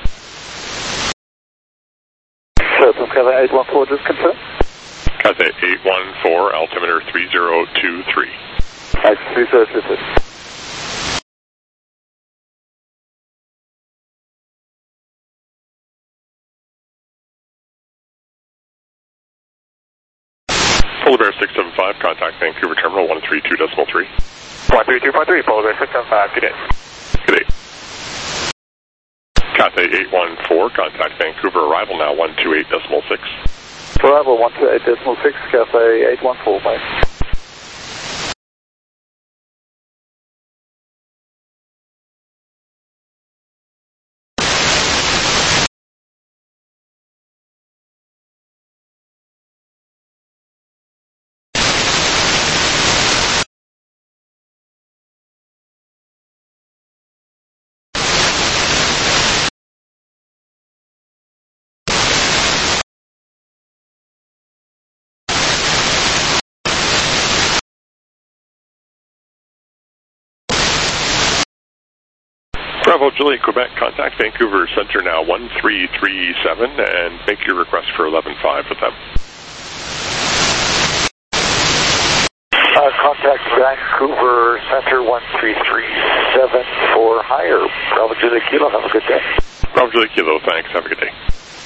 So from Cathay 814, just confirm. Cathay 814, altimeter 3023. 3023. Polar Bear 675, contact Vancouver Terminal 132.3. 132.3, Polar Bear 675, good day. Good day. Cathay 814, contact Vancouver, arrival now 128.6. Arrival 128.6, Cathay 814, mate. Bravo, Juliet, Quebec, contact Vancouver Center now 1337 and make your request for 11.5 with them. Contact Vancouver Center 1337 for higher. Bravo Juliet Kilo, have a good day. Bravo, Juliet Kilo, thanks, have a good day.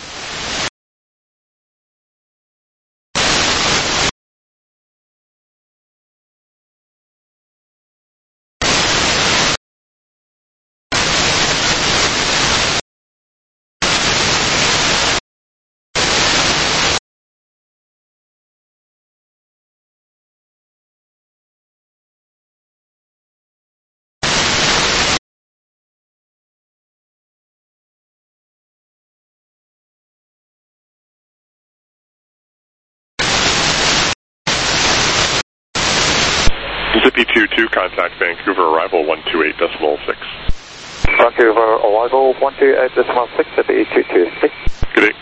Zippy 22, contact Vancouver, arrival 128.6. Vancouver, arrival 128.6, Zippy 226. Good day.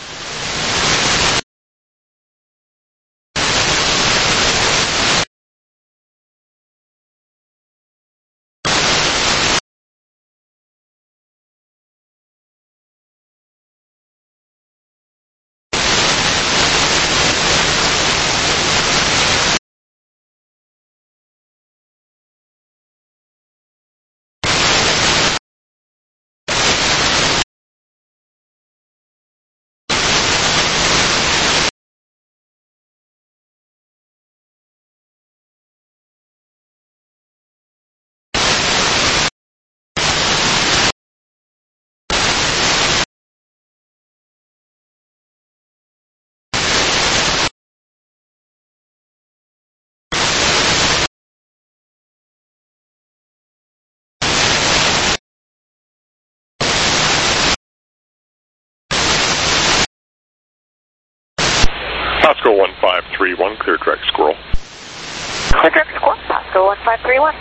Pasco 1531, clear direct Squirrel. Clear direct Squirrel, Pasco 1531.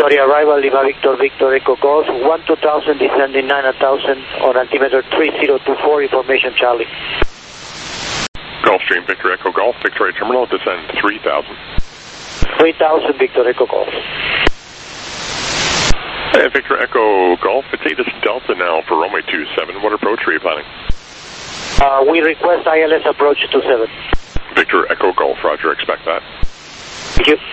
Victoria arrival, Lima Victor, Victor Echo Golf, 12,000, descending 9,000 on altimeter 3024, information Charlie. Gulfstream, Victor Echo Golf, Victoria Terminal, descend 3,000. 3,000, Victor Echo Golf. Victor Echo Golf, it's ATIS Delta now for runway 27. What approach are you planning? We request ILS approach 27. Victor Echo Golf, roger, expect that. Thank you.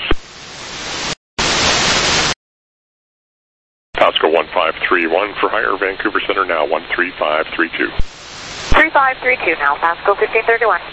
Pasco 1531 for higher, Vancouver Center now 13532. 3532 now, Pasco 1531.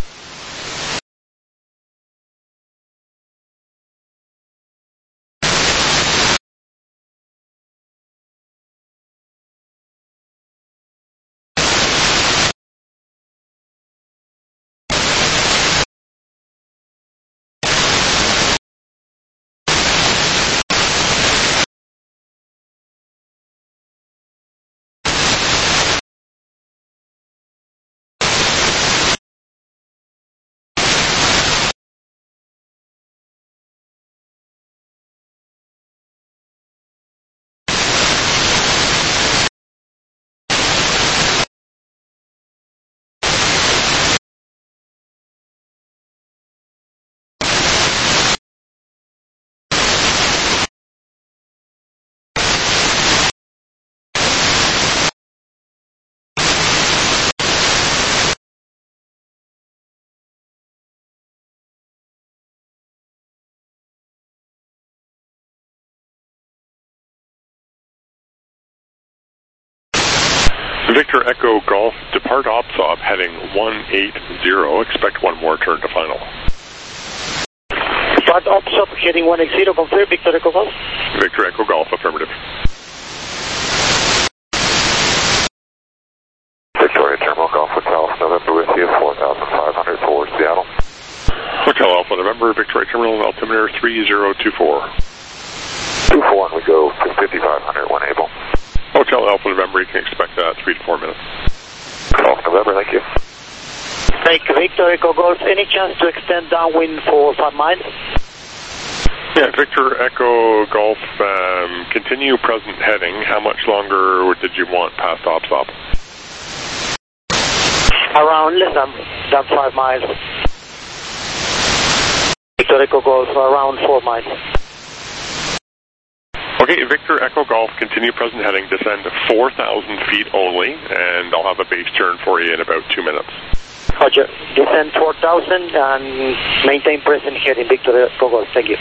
Victor Echo Golf, depart OPSOP heading 180, expect one more turn to final. Depart OPSOP heading 180, confirm, Victor Echo Golf. Victor Echo Golf, affirmative. Victoria Terminal, Golf Hotel Alpha November with you, 4,500 for Seattle. Hotel Alpha November, Victoria Terminal, altimeter 3024. 241, we go to 5,500 when able. Hotel Alpha November, you can expect that 3 to 4 minutes. Golf November, thank you. Thank you, Victor Echo Golf. Any chance to extend downwind for 5 miles? Yeah, Victor Echo Golf, continue present heading. How much longer did you want past OPSOP? Around less than 5 miles. Victor Echo Golf, around 4 miles. Okay, Victor Echo Golf, continue present heading, descend 4,000 feet only, and I'll have a base turn for you in about 2 minutes. Roger. Descend 4,000 and maintain present heading, Victor Echo Golf. Thank you.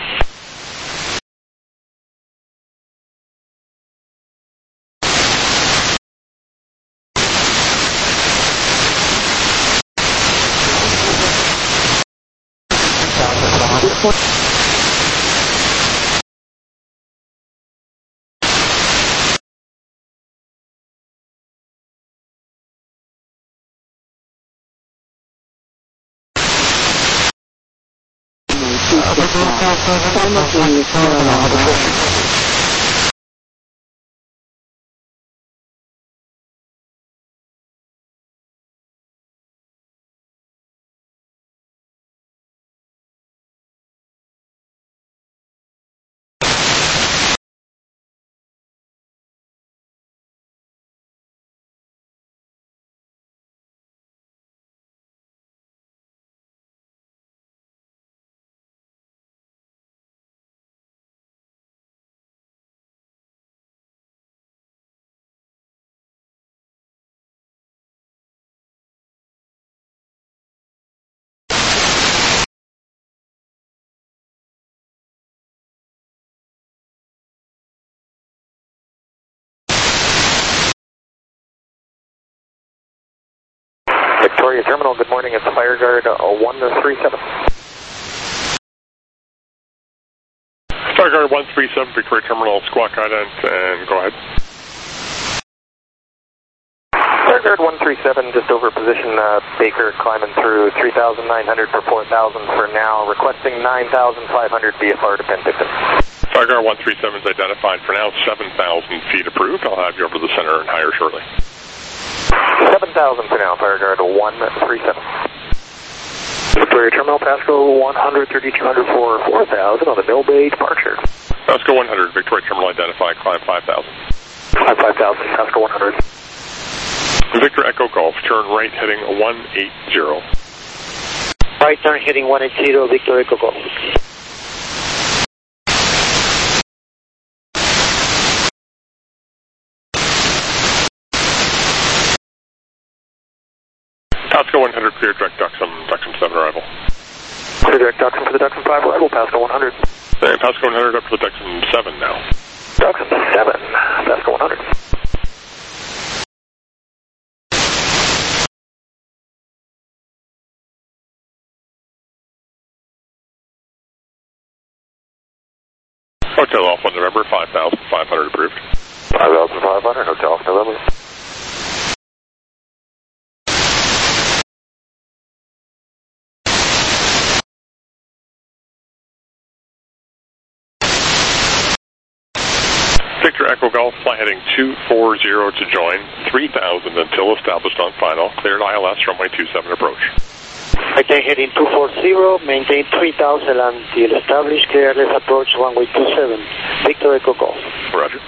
Victoria Terminal, good morning, it's FireGuard 137. FireGuard 137, Victoria Terminal, squawk guidance, and go ahead. FireGuard 137, just over position, Baker climbing through 3,900 for 4,000 for now, requesting 9,500 VFR to Penticton. FireGuard 137 is identified for now, 7,000 feet approved. I'll have you over the center and higher shortly. 7,000 for now, FireGuard 137. Victoria Terminal, Pasco 100, 3,200 for 4,000 on the Mill Bay departure. Pasco 100, Victoria Terminal identified, climb 5,000. Climb 5,000, Pasco 100. Victor Echo Golf, turn right heading 180. Right turn heading 180, Victor Echo Golf. Pasco 100, clear direct Duxham 7 arrival. Clear direct Duxham for the Duxham 5 arrival, Pasco 100. And Pasco 100 up to the Duxham 7 now. Duxham 7, Pasco 100. Hotel off on November, 5,500 approved. 5,500, hotel off November. Victor Echo Golf, fly heading 240 to join, 3,000 until established on final, cleared ILS runway 27 approach. Right turn heading 240, maintain 3,000 until established, clearless approach runway 27, Victor Echo Golf. Roger.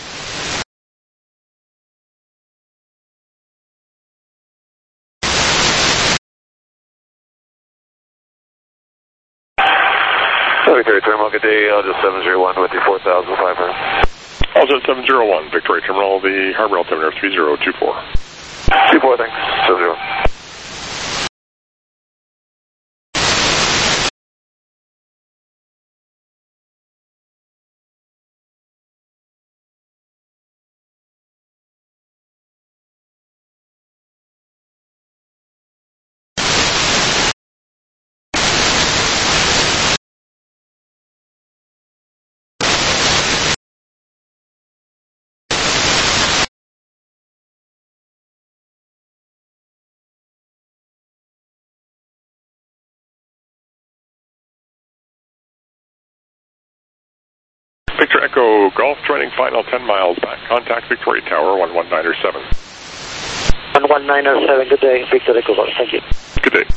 Victoria Terminal, good day, Algest 701 with you, 4,500. Algest 701, Victoria Terminal, the harbor altimeter 3024. 24, thanks, 70. Victor Echo Golf, joining final 10 miles back. Contact Victoria Tower, 11907. 11907, good day, Victor Echo Golf, thank you. Good day.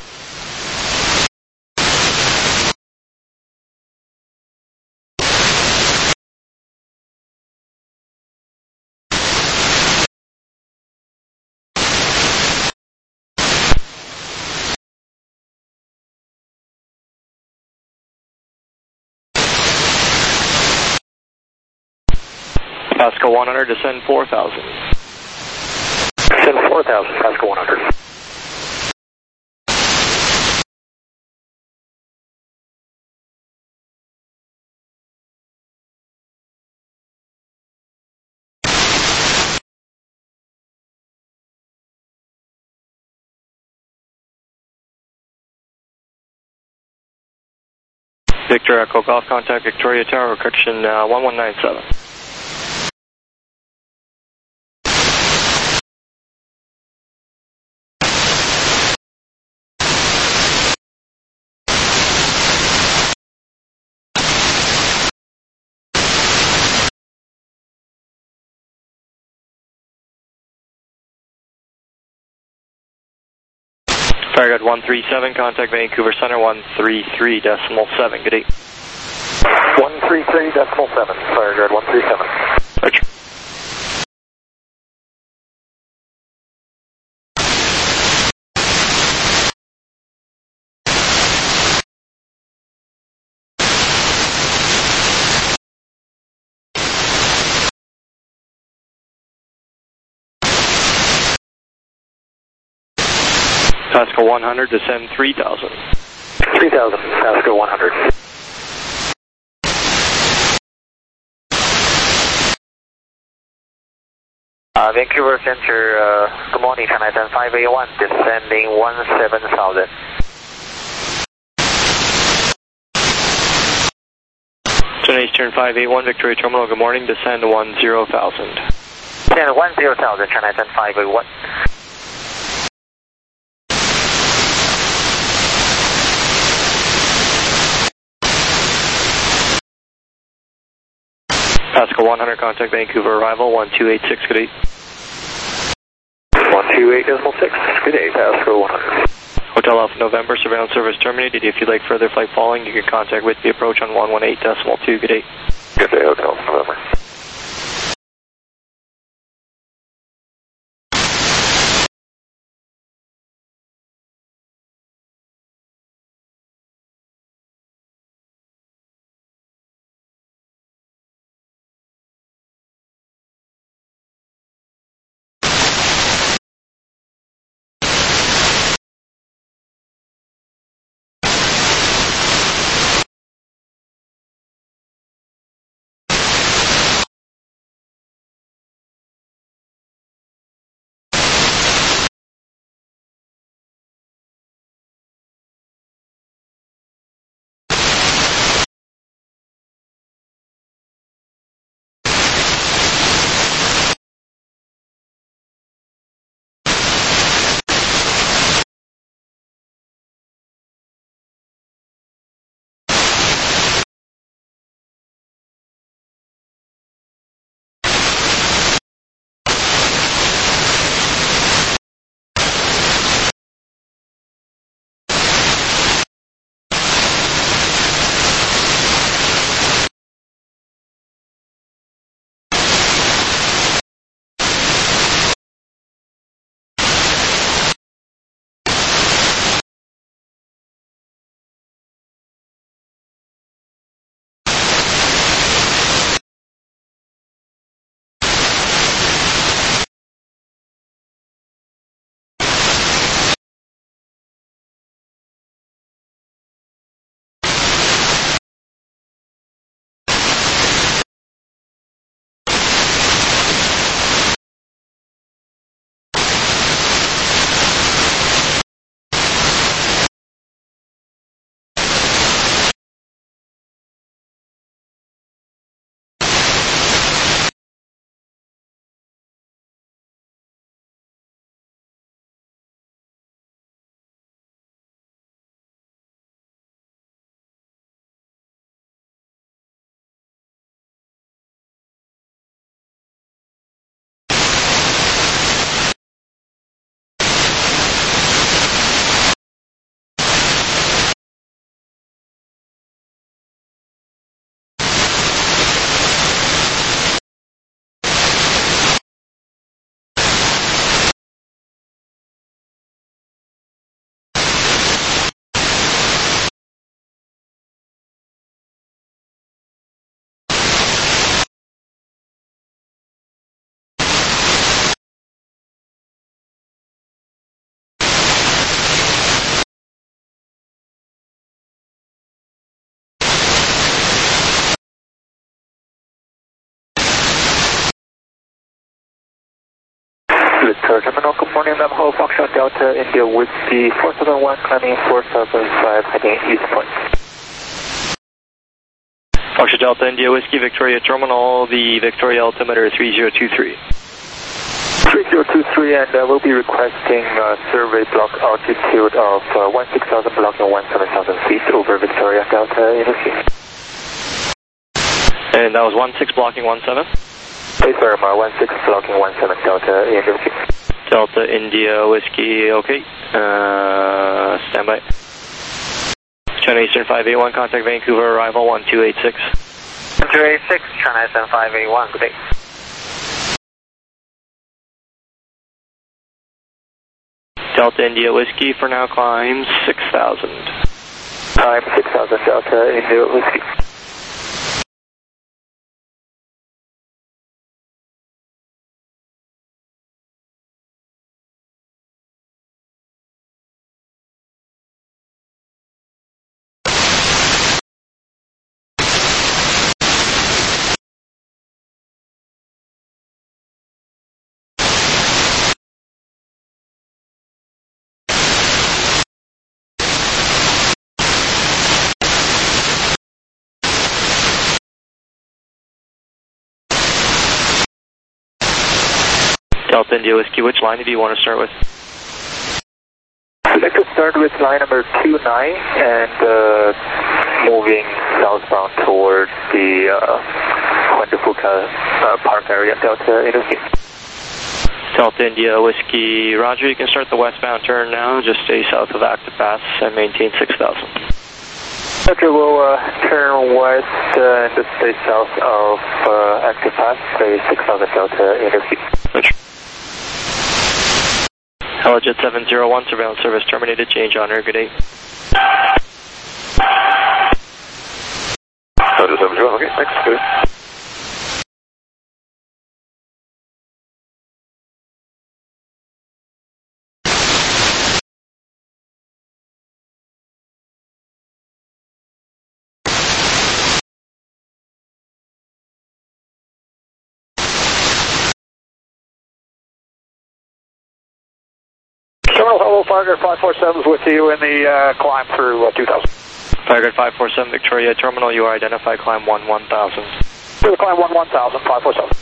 Pasco 100, descend 4,000. Descend 4,000, Pasco 100. Victor Echo Golf, contact Victoria Tower, correction 1197. Farragut 137, contact Vancouver Center 133.7. Good day. 133.7, Farragut 137. Roger. Pasco 100, descend 3,000. 3,000, Pasco 100. Vancouver Center, good morning, China 581, descending 17,000. China Eastern 581, Victoria Terminal, good morning, descend 10,000. Descend 10,000, China 581. Pasco 100, contact Vancouver arrival 1286, good day. 128.6, good day, Pasco 100. Hotel Alpha November, surveillance service terminated. If you'd like further flight following, you can contact Whitby Approach on 118.2, good day. Good day, Hotel November. Victor Terminal, good morning, ma'am. Hold Foxtrot Delta India Whiskey 4001, climbing 4005, heading east point. Foxtrot Delta India Whiskey, Victoria Terminal, the Victoria altimeter 3023. 3023, and we'll be requesting survey block altitude of 16,000 block and 17,000 feet over Victoria Delta India. And that was 16 blocking 17? Yes, sir, 16 blocking 17 Delta India Whiskey. Delta India Whiskey, okay. Stand by. China Eastern 581, contact Vancouver, arrival 1286. 1286, China Eastern 581, good day. Delta India Whiskey, for now climb 6,000. Climb 6,000 Delta India Whiskey. Delta India Whiskey, which line do you want to start with? I'd like to start with line number 29 and moving southbound towards the Fuentefuca Park area, Delta India Whiskey. Delta India Whiskey, roger, you can start the westbound turn now, just stay south of Active Pass and maintain 6,000. Okay, we'll turn west and just stay south of active path, stay 6,000 Delta interview. Helijet 701, surveillance service terminated, change on air, good day. Helijet 701, okay, thanks, good. Hello, Fireguard 547 is with you in the climb through 2000. Fireguard 547, Victoria Terminal, you are identified, climb 1000. Through the climb 1000, 547.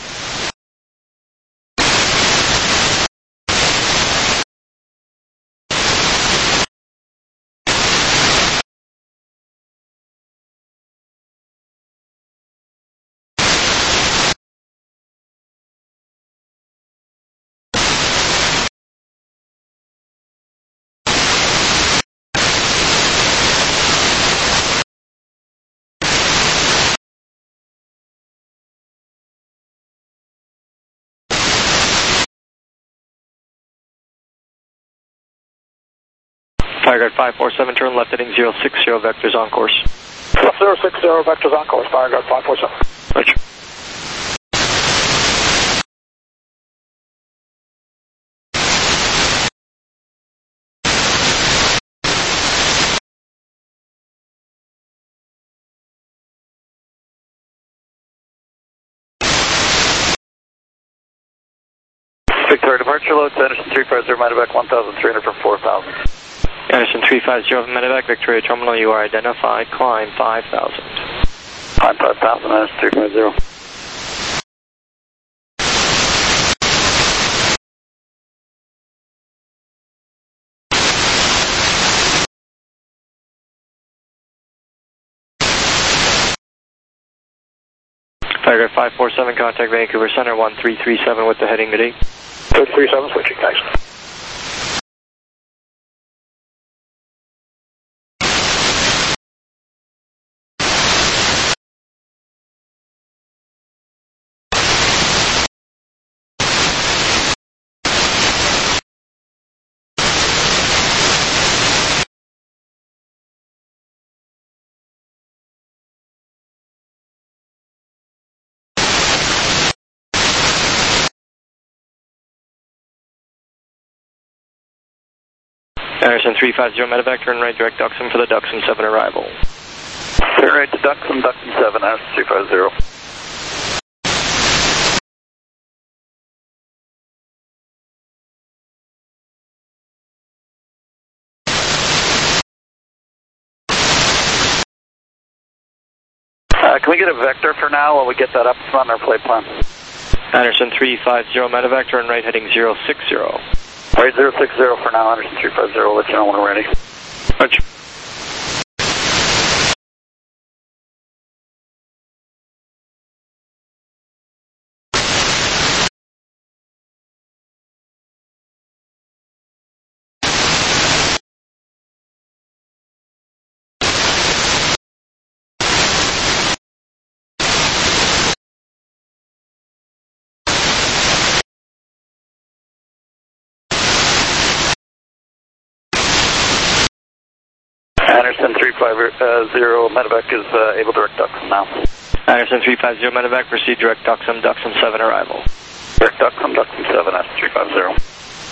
Fireguard 547, turn left heading 060, vectors on course. 060, vectors on course, Fireguard 547. Roger. Victoria departure load, Anderson 350, medevac 1,300 from 4,000. Anderson 350, medevac, Victoria Terminal, you are identified, climb 5,000. Climb 5,000, Anderson 350. Fireguard 547, contact Vancouver Center 1337 with the heading today. 337, switching, thanks. Anderson 350, medevac, turn right, direct Duxon for the Duxon 7 arrival. Turn right to Duxon 7, Anderson 350. Can we get a vector for now while we get that up on our flight plan? Anderson 350, medevac, turn right heading 060. Alright, 060 for now, Anderson 350, we'll let you know when we're ready. Roger. Anderson 350, medevac is able to direct Duxon now. Anderson 350, medevac, proceed direct Duxon 7 arrival. Direct Duxon 7, Anderson 350.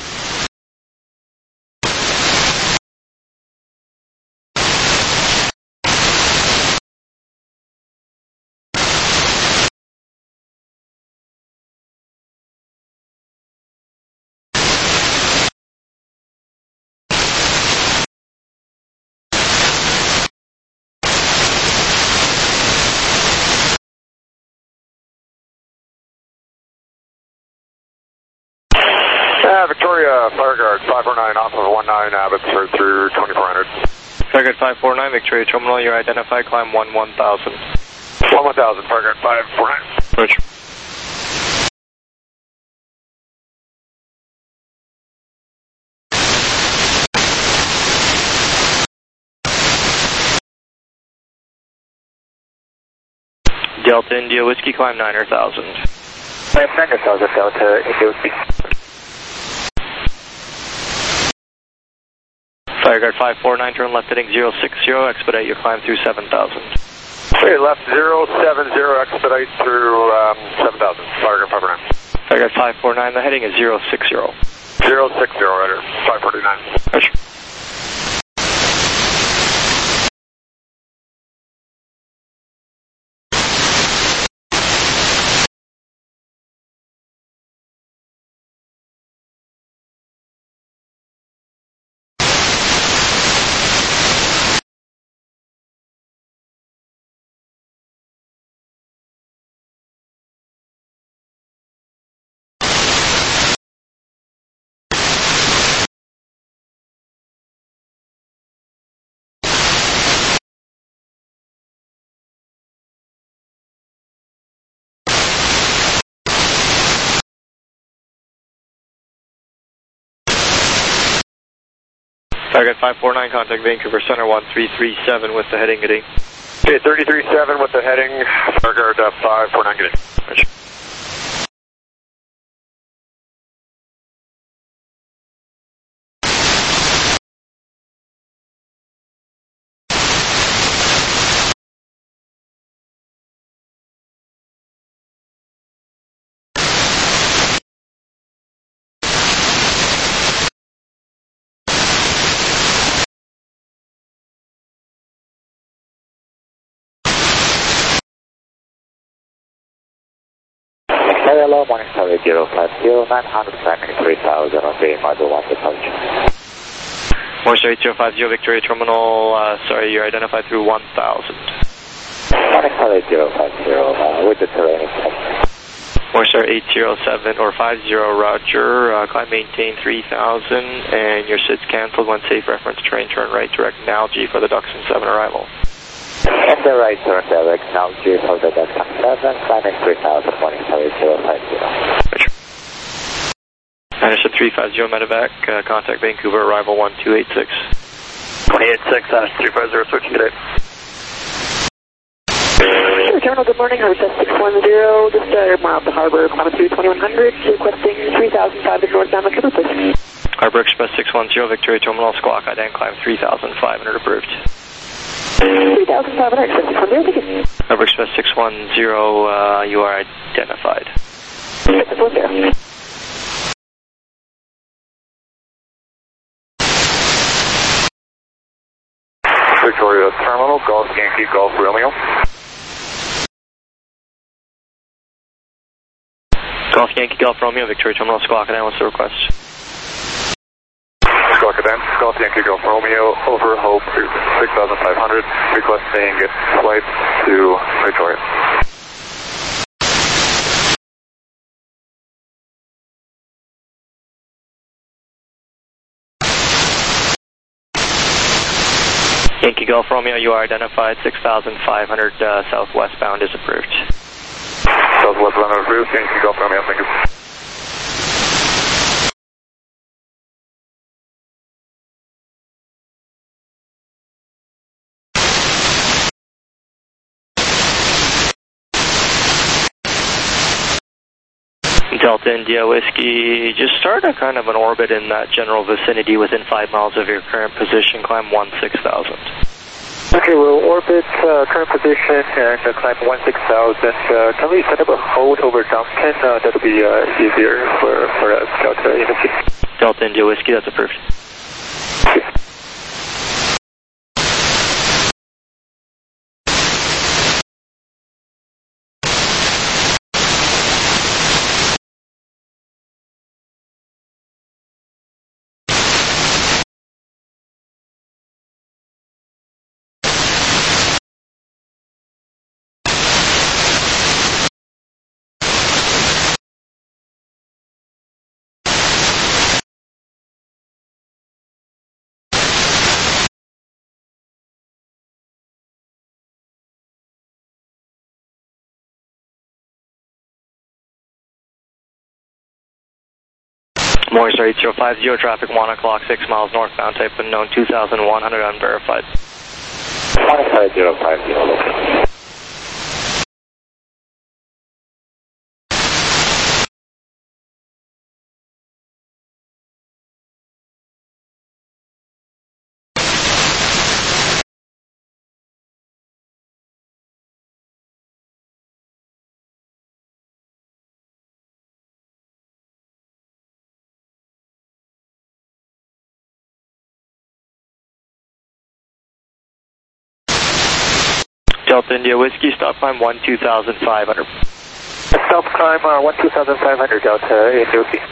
Victoria, Fireguard 549 off of 19 Abbotsford through 2400. Fireguard 549, Victoria Terminal, you're identified, climb 1000. 1000, Fireguard 549. Roger. Delta India Whiskey, climb 9,000. Climb 9,000, Delta India Whiskey. FireGuard 549, turn left heading 060, expedite your climb through 7,000. Okay, left 070, expedite through 7,000. FireGuard 549. FireGuard 549, the heading is 060. 060, Ryder, 549. Roger. FireGuard 549, contact Vancouver Center 1337 with the heading getting. Okay, 337 with the heading, FireGuard 549 getting. Roger. Hello, morning, sorry, 050, 900, climbing 3,000 on the Model 1 departure. Morning, sorry, 050, Victoria Terminal, sorry, you're identified through 1,000. Morning, sorry, 050, with the terrain inspection. Morning, sorry, 807 or 50, Roger, climb maintain 3,000, and your SID's canceled when safe reference terrain, turn right, direct now G for the Duxon 7 arrival. And the right turn direct now G for the Duxon 7, climbing 3,000, morning, sorry, 050. Anderson 350 medevac, contact Vancouver, arrival 1286. 286, Anderson 350, switching today. Terminal, good morning, Harbor 610, just miles to Harbor, climate through 2100, requesting 3,500 northbound Vancouver, please. Harbor Express 610, Victoria Terminal, Squawk, IDAN climb 3,500 approved. 3,500, Express 610, thank you. Harbor Express 610, you are identified. 610. Victoria Terminal, Golf Yankee, Golf Romeo. Golf Yankee, Golf Romeo, Victoria Terminal, Squawk, IDAN, what's the request? Squawk IDAN, Golf Yankee, Golf Romeo, over Hope, 6,500, requesting flight to Victoria. Yankee Golf Romeo, you are identified, 6,500 southwestbound is approved. Southwestbound approved, Yankee Golf Romeo, thank you. Delta India Whiskey, just start a kind of an orbit in that general vicinity within 5 miles of your current position, climb 16,000. Okay, we'll orbit current position and climb 16,000. Can we set up a hold over Duncan? That'll be easier for Delta India. Delta India Whiskey, that's approved. Morningstar 8050, traffic 1 o'clock, 6 miles northbound, type unknown, 2,100 unverified. Morningstar 8050. Delta India Whiskey, stop climb 12,500. Stop climb 12,500 Delta India Whiskey.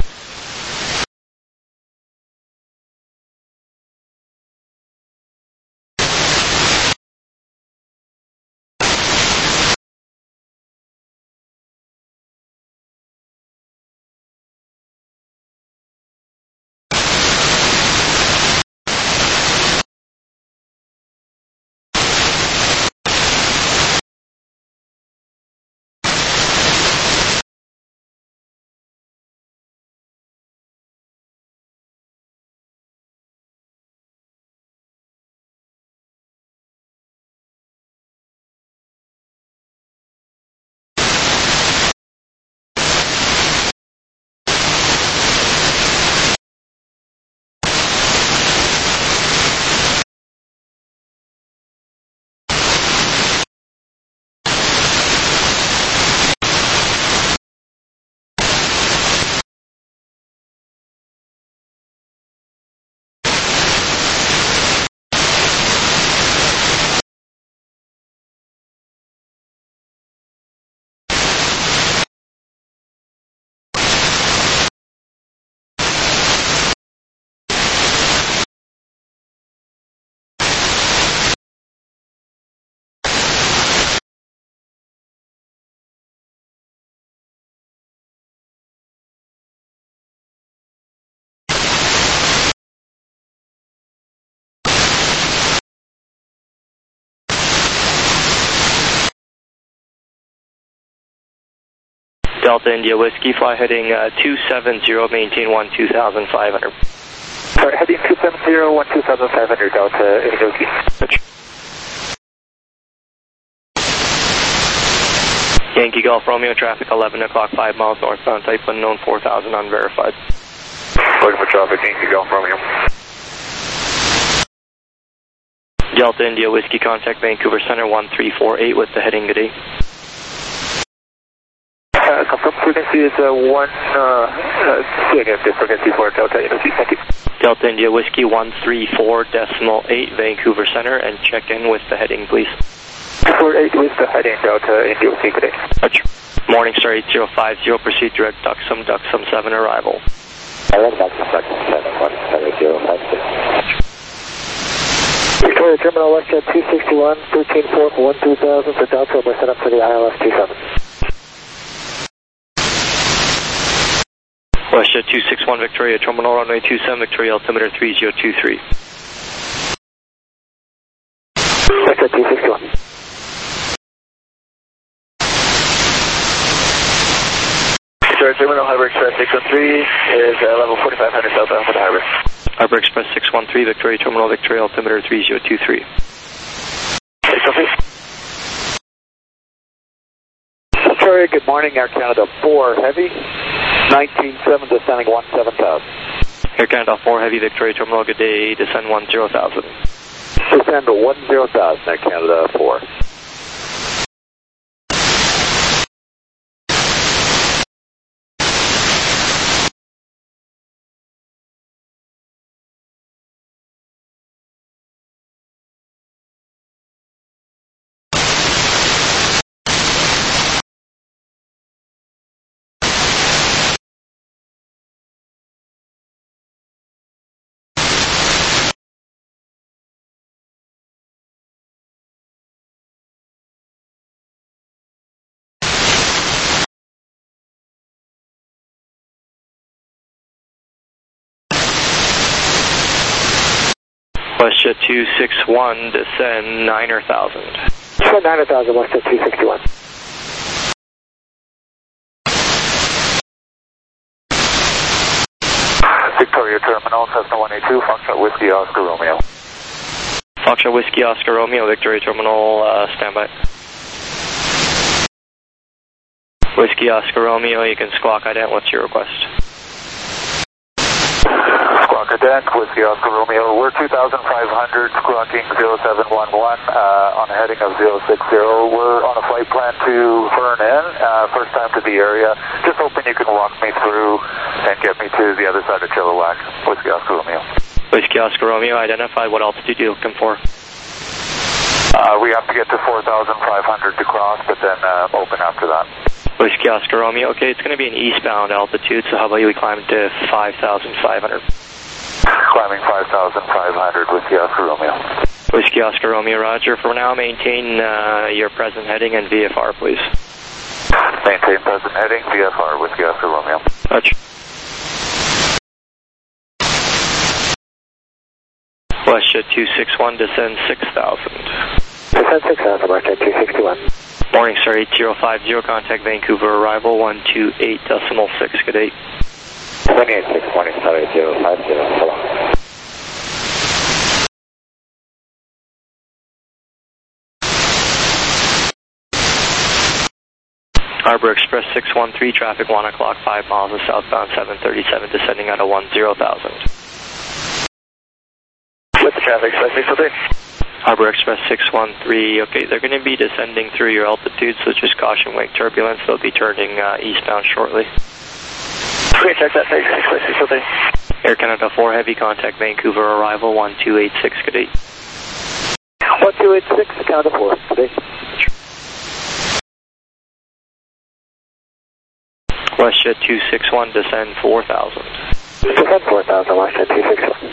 Delta India Whiskey, fly heading 270, maintain 12,500. Sorry, heading 270, 12,500 Delta India Whiskey. Yankee Golf Romeo, traffic 11 o'clock, 5 miles northbound, type unknown, 4,000 unverified. Looking for traffic, Yankee Golf Romeo. Delta India Whiskey, contact Vancouver Center 1348 with the heading, good day. Confirm frequency is again, the frequency for Delta India Whiskey, thank you. Delta India Whiskey 134.8 Vancouver Center, and check in with the heading, please. 48 with the heading Delta India Whiskey, good day. Roger. Morningstar 8050, proceed direct Duxum 7 arrival. Duxum 7, Victoria Terminal WestJet 261, 13-4 for 12,000 for Delta, we're set up for the ILS 27. WestJet 261 Victoria Terminal runway 27 Victoria altimeter 3023. WestJet 261. Victoria Terminal Harbor Express 613 is level 4500 southbound for the harbor. Harbor Express 613 Victoria Terminal Victoria altimeter 3023. 613. Victoria, good morning, Air Canada 4 Heavy, 19-7 descending 17,000. Air Canada 4 Heavy Victoria Terminal, good day, descend 10,000. Descend to 10,000, Air Canada 4. WestJet 261, descend 9,000. Descend 9,000, WestJet 261. Victoria Terminal, Cessna 182, Foxtrot Whiskey Oscar Romeo. Foxtrot Whiskey Oscar Romeo, Victoria Terminal, standby. Whiskey Oscar Romeo, you can squawk ident, what's your request? Squawk ident, Whiskey Oscar Romeo, we're 2,500, squawking 0711 on a heading of 060. We're on a flight plan to Vernon, first time to the area. Just hoping you can walk me through and get me to the other side of Chilliwack. Whiskey Oscar Romeo. Whiskey Oscar Romeo, identified, what altitude are you looking for? We have to get to 4,500 to cross, but then open after that. Whiskey Oscar Romeo. Okay, it's going to be an eastbound altitude, so how about we climb to 5,500? Climbing 5,500, Whiskey Oscar Romeo. Whiskey Oscar Romeo, roger. For now, maintain your present heading and VFR, please. Maintain present heading, VFR, Whiskey Oscar Romeo. Roger. Westjet 261, descend 6,000. Descend 6,000, Westjet 261. Morning, sir, 8050, contact Vancouver, arrival 128.6, good day. 286, morning, sir, 8050, so long. Harbor Express 613, traffic 1 o'clock, 5 miles of southbound 737, descending out of 10,000. What's the traffic expected today? Harbor Express 613, okay, they're going to be descending through your altitude, so just caution wake turbulence. They'll be turning eastbound shortly. Okay, check that, thanks, expected today. Air Canada 4 Heavy, contact Vancouver, arrival 1286, good day. 1286, Canada 4, today. Westjet 261, descend 4,000. Descend 4,000, Westjet 261.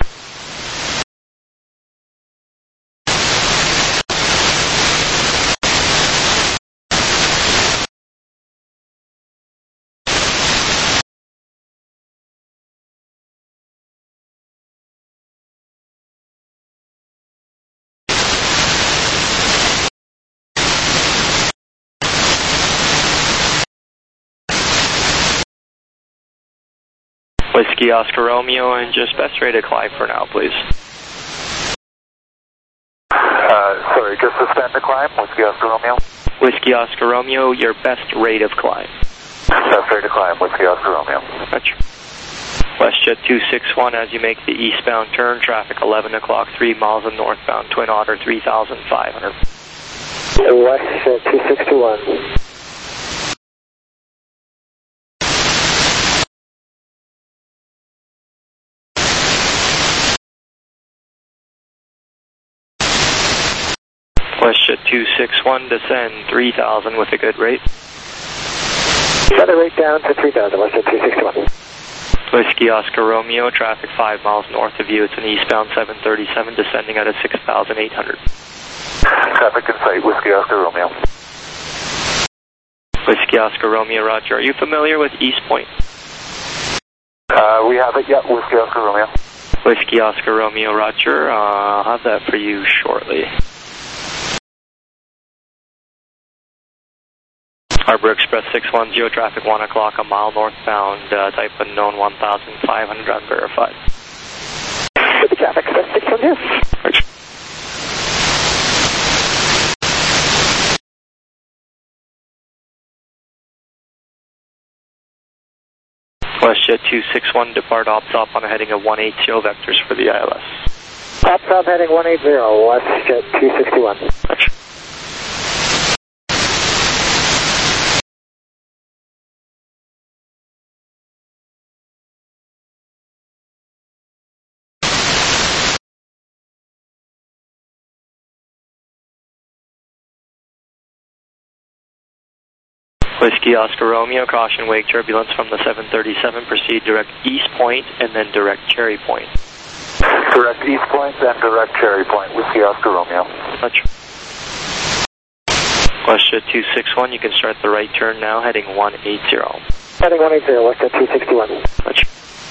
Whiskey Oscar Romeo, and just best rate of climb for now, please. Sorry, just suspend the climb, Whiskey Oscar Romeo. Whiskey Oscar Romeo, your best rate of climb. Best rate of climb, Whiskey Oscar Romeo. Gotcha. Westjet 261, as you make the eastbound turn, traffic 11 o'clock, 3 miles of northbound Twin Otter 3,500. Westjet 261. Westjet 261, descend 3,000 with a good rate. Set the rate down to 3,000, Westjet 261. Whiskey Oscar Romeo, traffic 5 miles north of you. It's an eastbound 737, descending out of 6,800. Traffic in sight, Whiskey Oscar Romeo. Whiskey Oscar Romeo, roger. Are you familiar with East Point? We have it, yeah, Whiskey Oscar Romeo. Whiskey Oscar Romeo, roger. I'll have that for you shortly. Harbor Express 610, traffic 1 o'clock, a mile northbound, type unknown 1,500, unverified. Traffic Express 610. Roger. Westjet 261, depart OPSOP on a heading of 180, vectors for the ILS. OPSOP heading 180, Westjet 261. Roger. Whiskey Oscar Romeo, caution wake turbulence from the 737, proceed direct East Point and then direct Cherry Point. Direct East Point, then direct Cherry Point, Whiskey Oscar Romeo. Roger. Westjet 261, you can start the right turn now, heading 180. Heading 180, Westjet 261. Roger.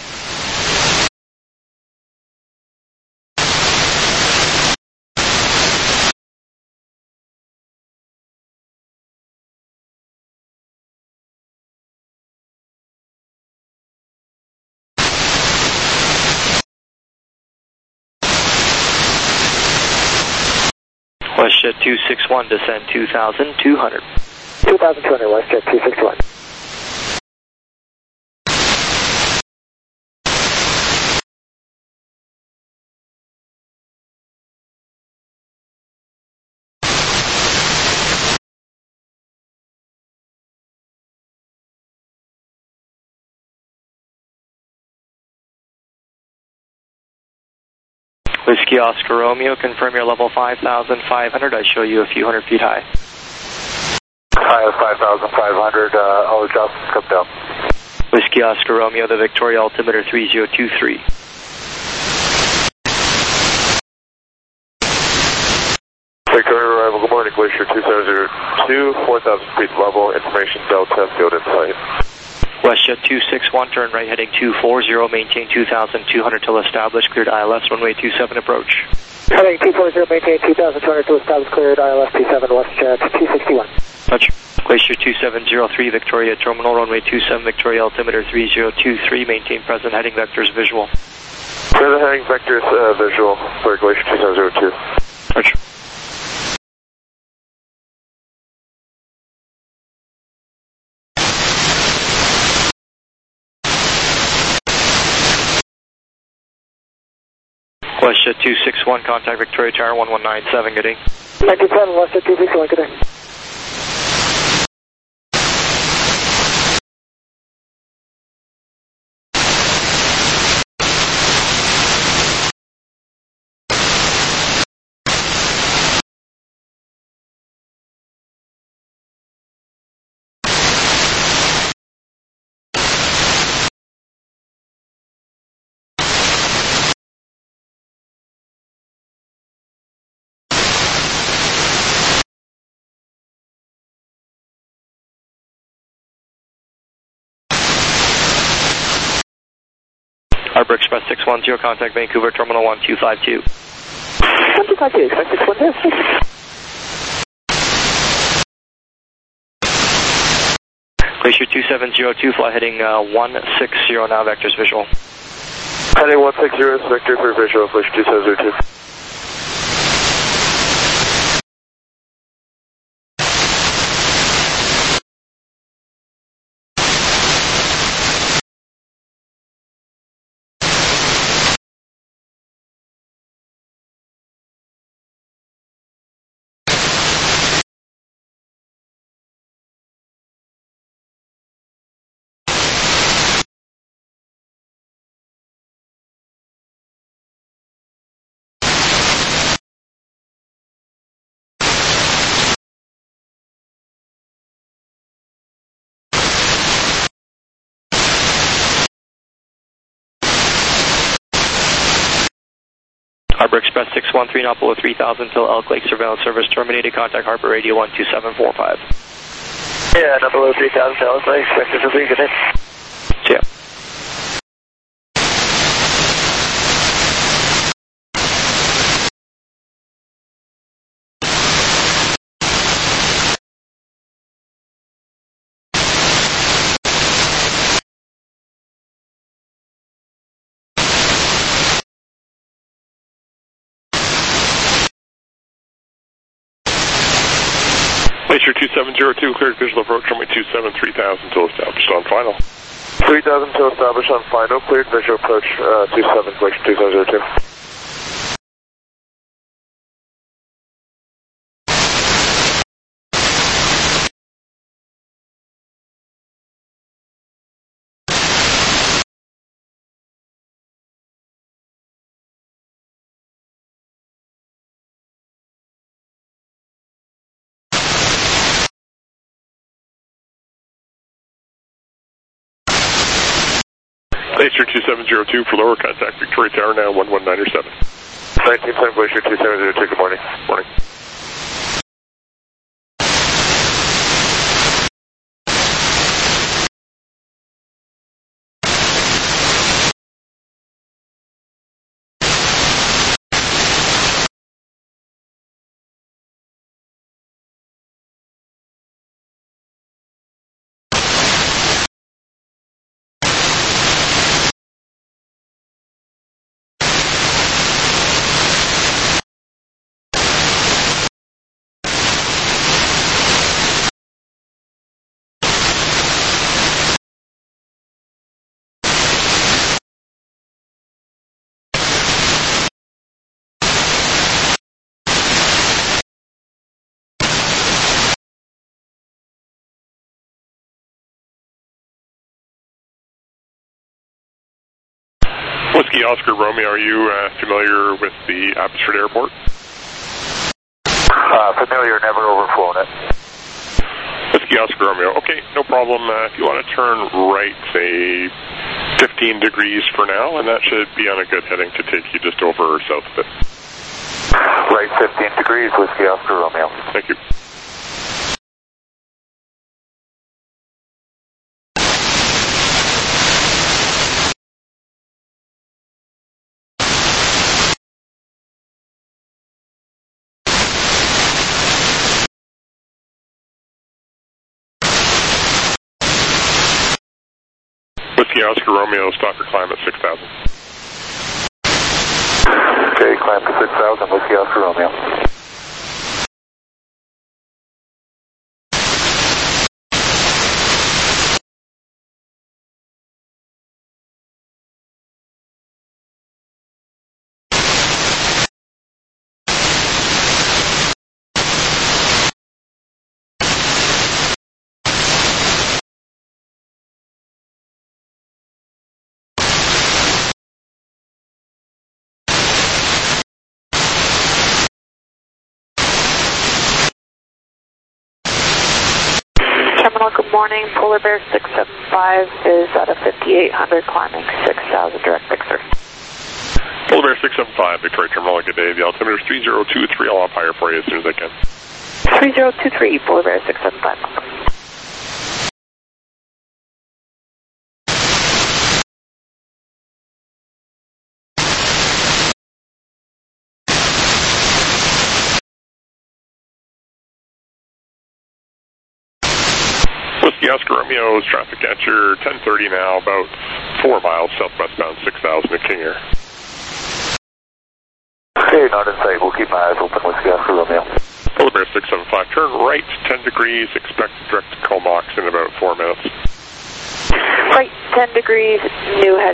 Westjet 261, descend 2,200. 2,200, Westjet 261. Whiskey Oscar Romeo, confirm your level 5,500. I show you a few hundred feet high. High of 5,500, all adjustments come down. Whiskey Oscar Romeo, the Victoria altimeter 3023. Victoria arrival, good morning, Glacier 2702, 4,000 feet level, information Delta, field in sight. WestJet 261, turn right heading 240, maintain 2,200 till established, cleared ILS, runway 27 approach. Heading 240, maintain 2,200 till established, cleared ILS 27, WestJet 261. Touch. Glacier 2703, Victoria terminal, runway 27, Victoria altimeter 3023, maintain present heading vectors visual. Present heading vectors visual for Glacier 2702. Touch. WestJet 261, contact Victoria Tower 1197, good day. 97, WestJet 261, good day. Harbor Express 610, contact Vancouver Terminal 1252. 1252, Express 610. Glacier 2702, fly heading 160 now, vectors visual. Heading 160, vector for visual, Glacier 2702. Harbor Express 613, now below 3000 till Elk Lake surveillance service terminated. Contact Harbor Radio 12745. Yeah, now below 3000 till Elk Lake, vectors will be good day. See ya. Glacier 2702, cleared visual approach, runway 27, 3000 till established on final. 3000 till established on final, cleared visual approach 27, Glacier 2702. Glacier 2702 for lower, contact Victoria Tower now 1197. 1910 Glacier 2702, good morning. Morning. Whiskey Oscar Romeo, are you familiar with the Abbotsford Airport? Familiar, never overflown it. Whiskey Oscar Romeo. Okay, no problem. If you want to turn right, say 15 degrees for now, and that should be on a good heading to take you just over south of it. Right 15 degrees, Whiskey Oscar Romeo. Thank you. Whiskey Oscar Romeo, stop your climb at 6,000. Okay, climb to 6,000, Whiskey Oscar Romeo. Terminal, good morning. Polar Bear 675 is at a 5800 climbing 6,000 direct fixer. Polar Bear 675, Victoria Terminal, good day. The altimeter is 3023. I'll up higher for you as soon as I can. 3023, Polar Bear 675. Whiskey Oscar Romeo's traffic at your 1030 now, about 4 miles southwestbound 6,000 at King Air. Okay, not in sight. We'll keep my eyes open, Whiskey Oscar Romeo. Polar Bear 675, turn right 10 degrees, expect direct to Comox in about 4 minutes. Right 10 degrees, new head.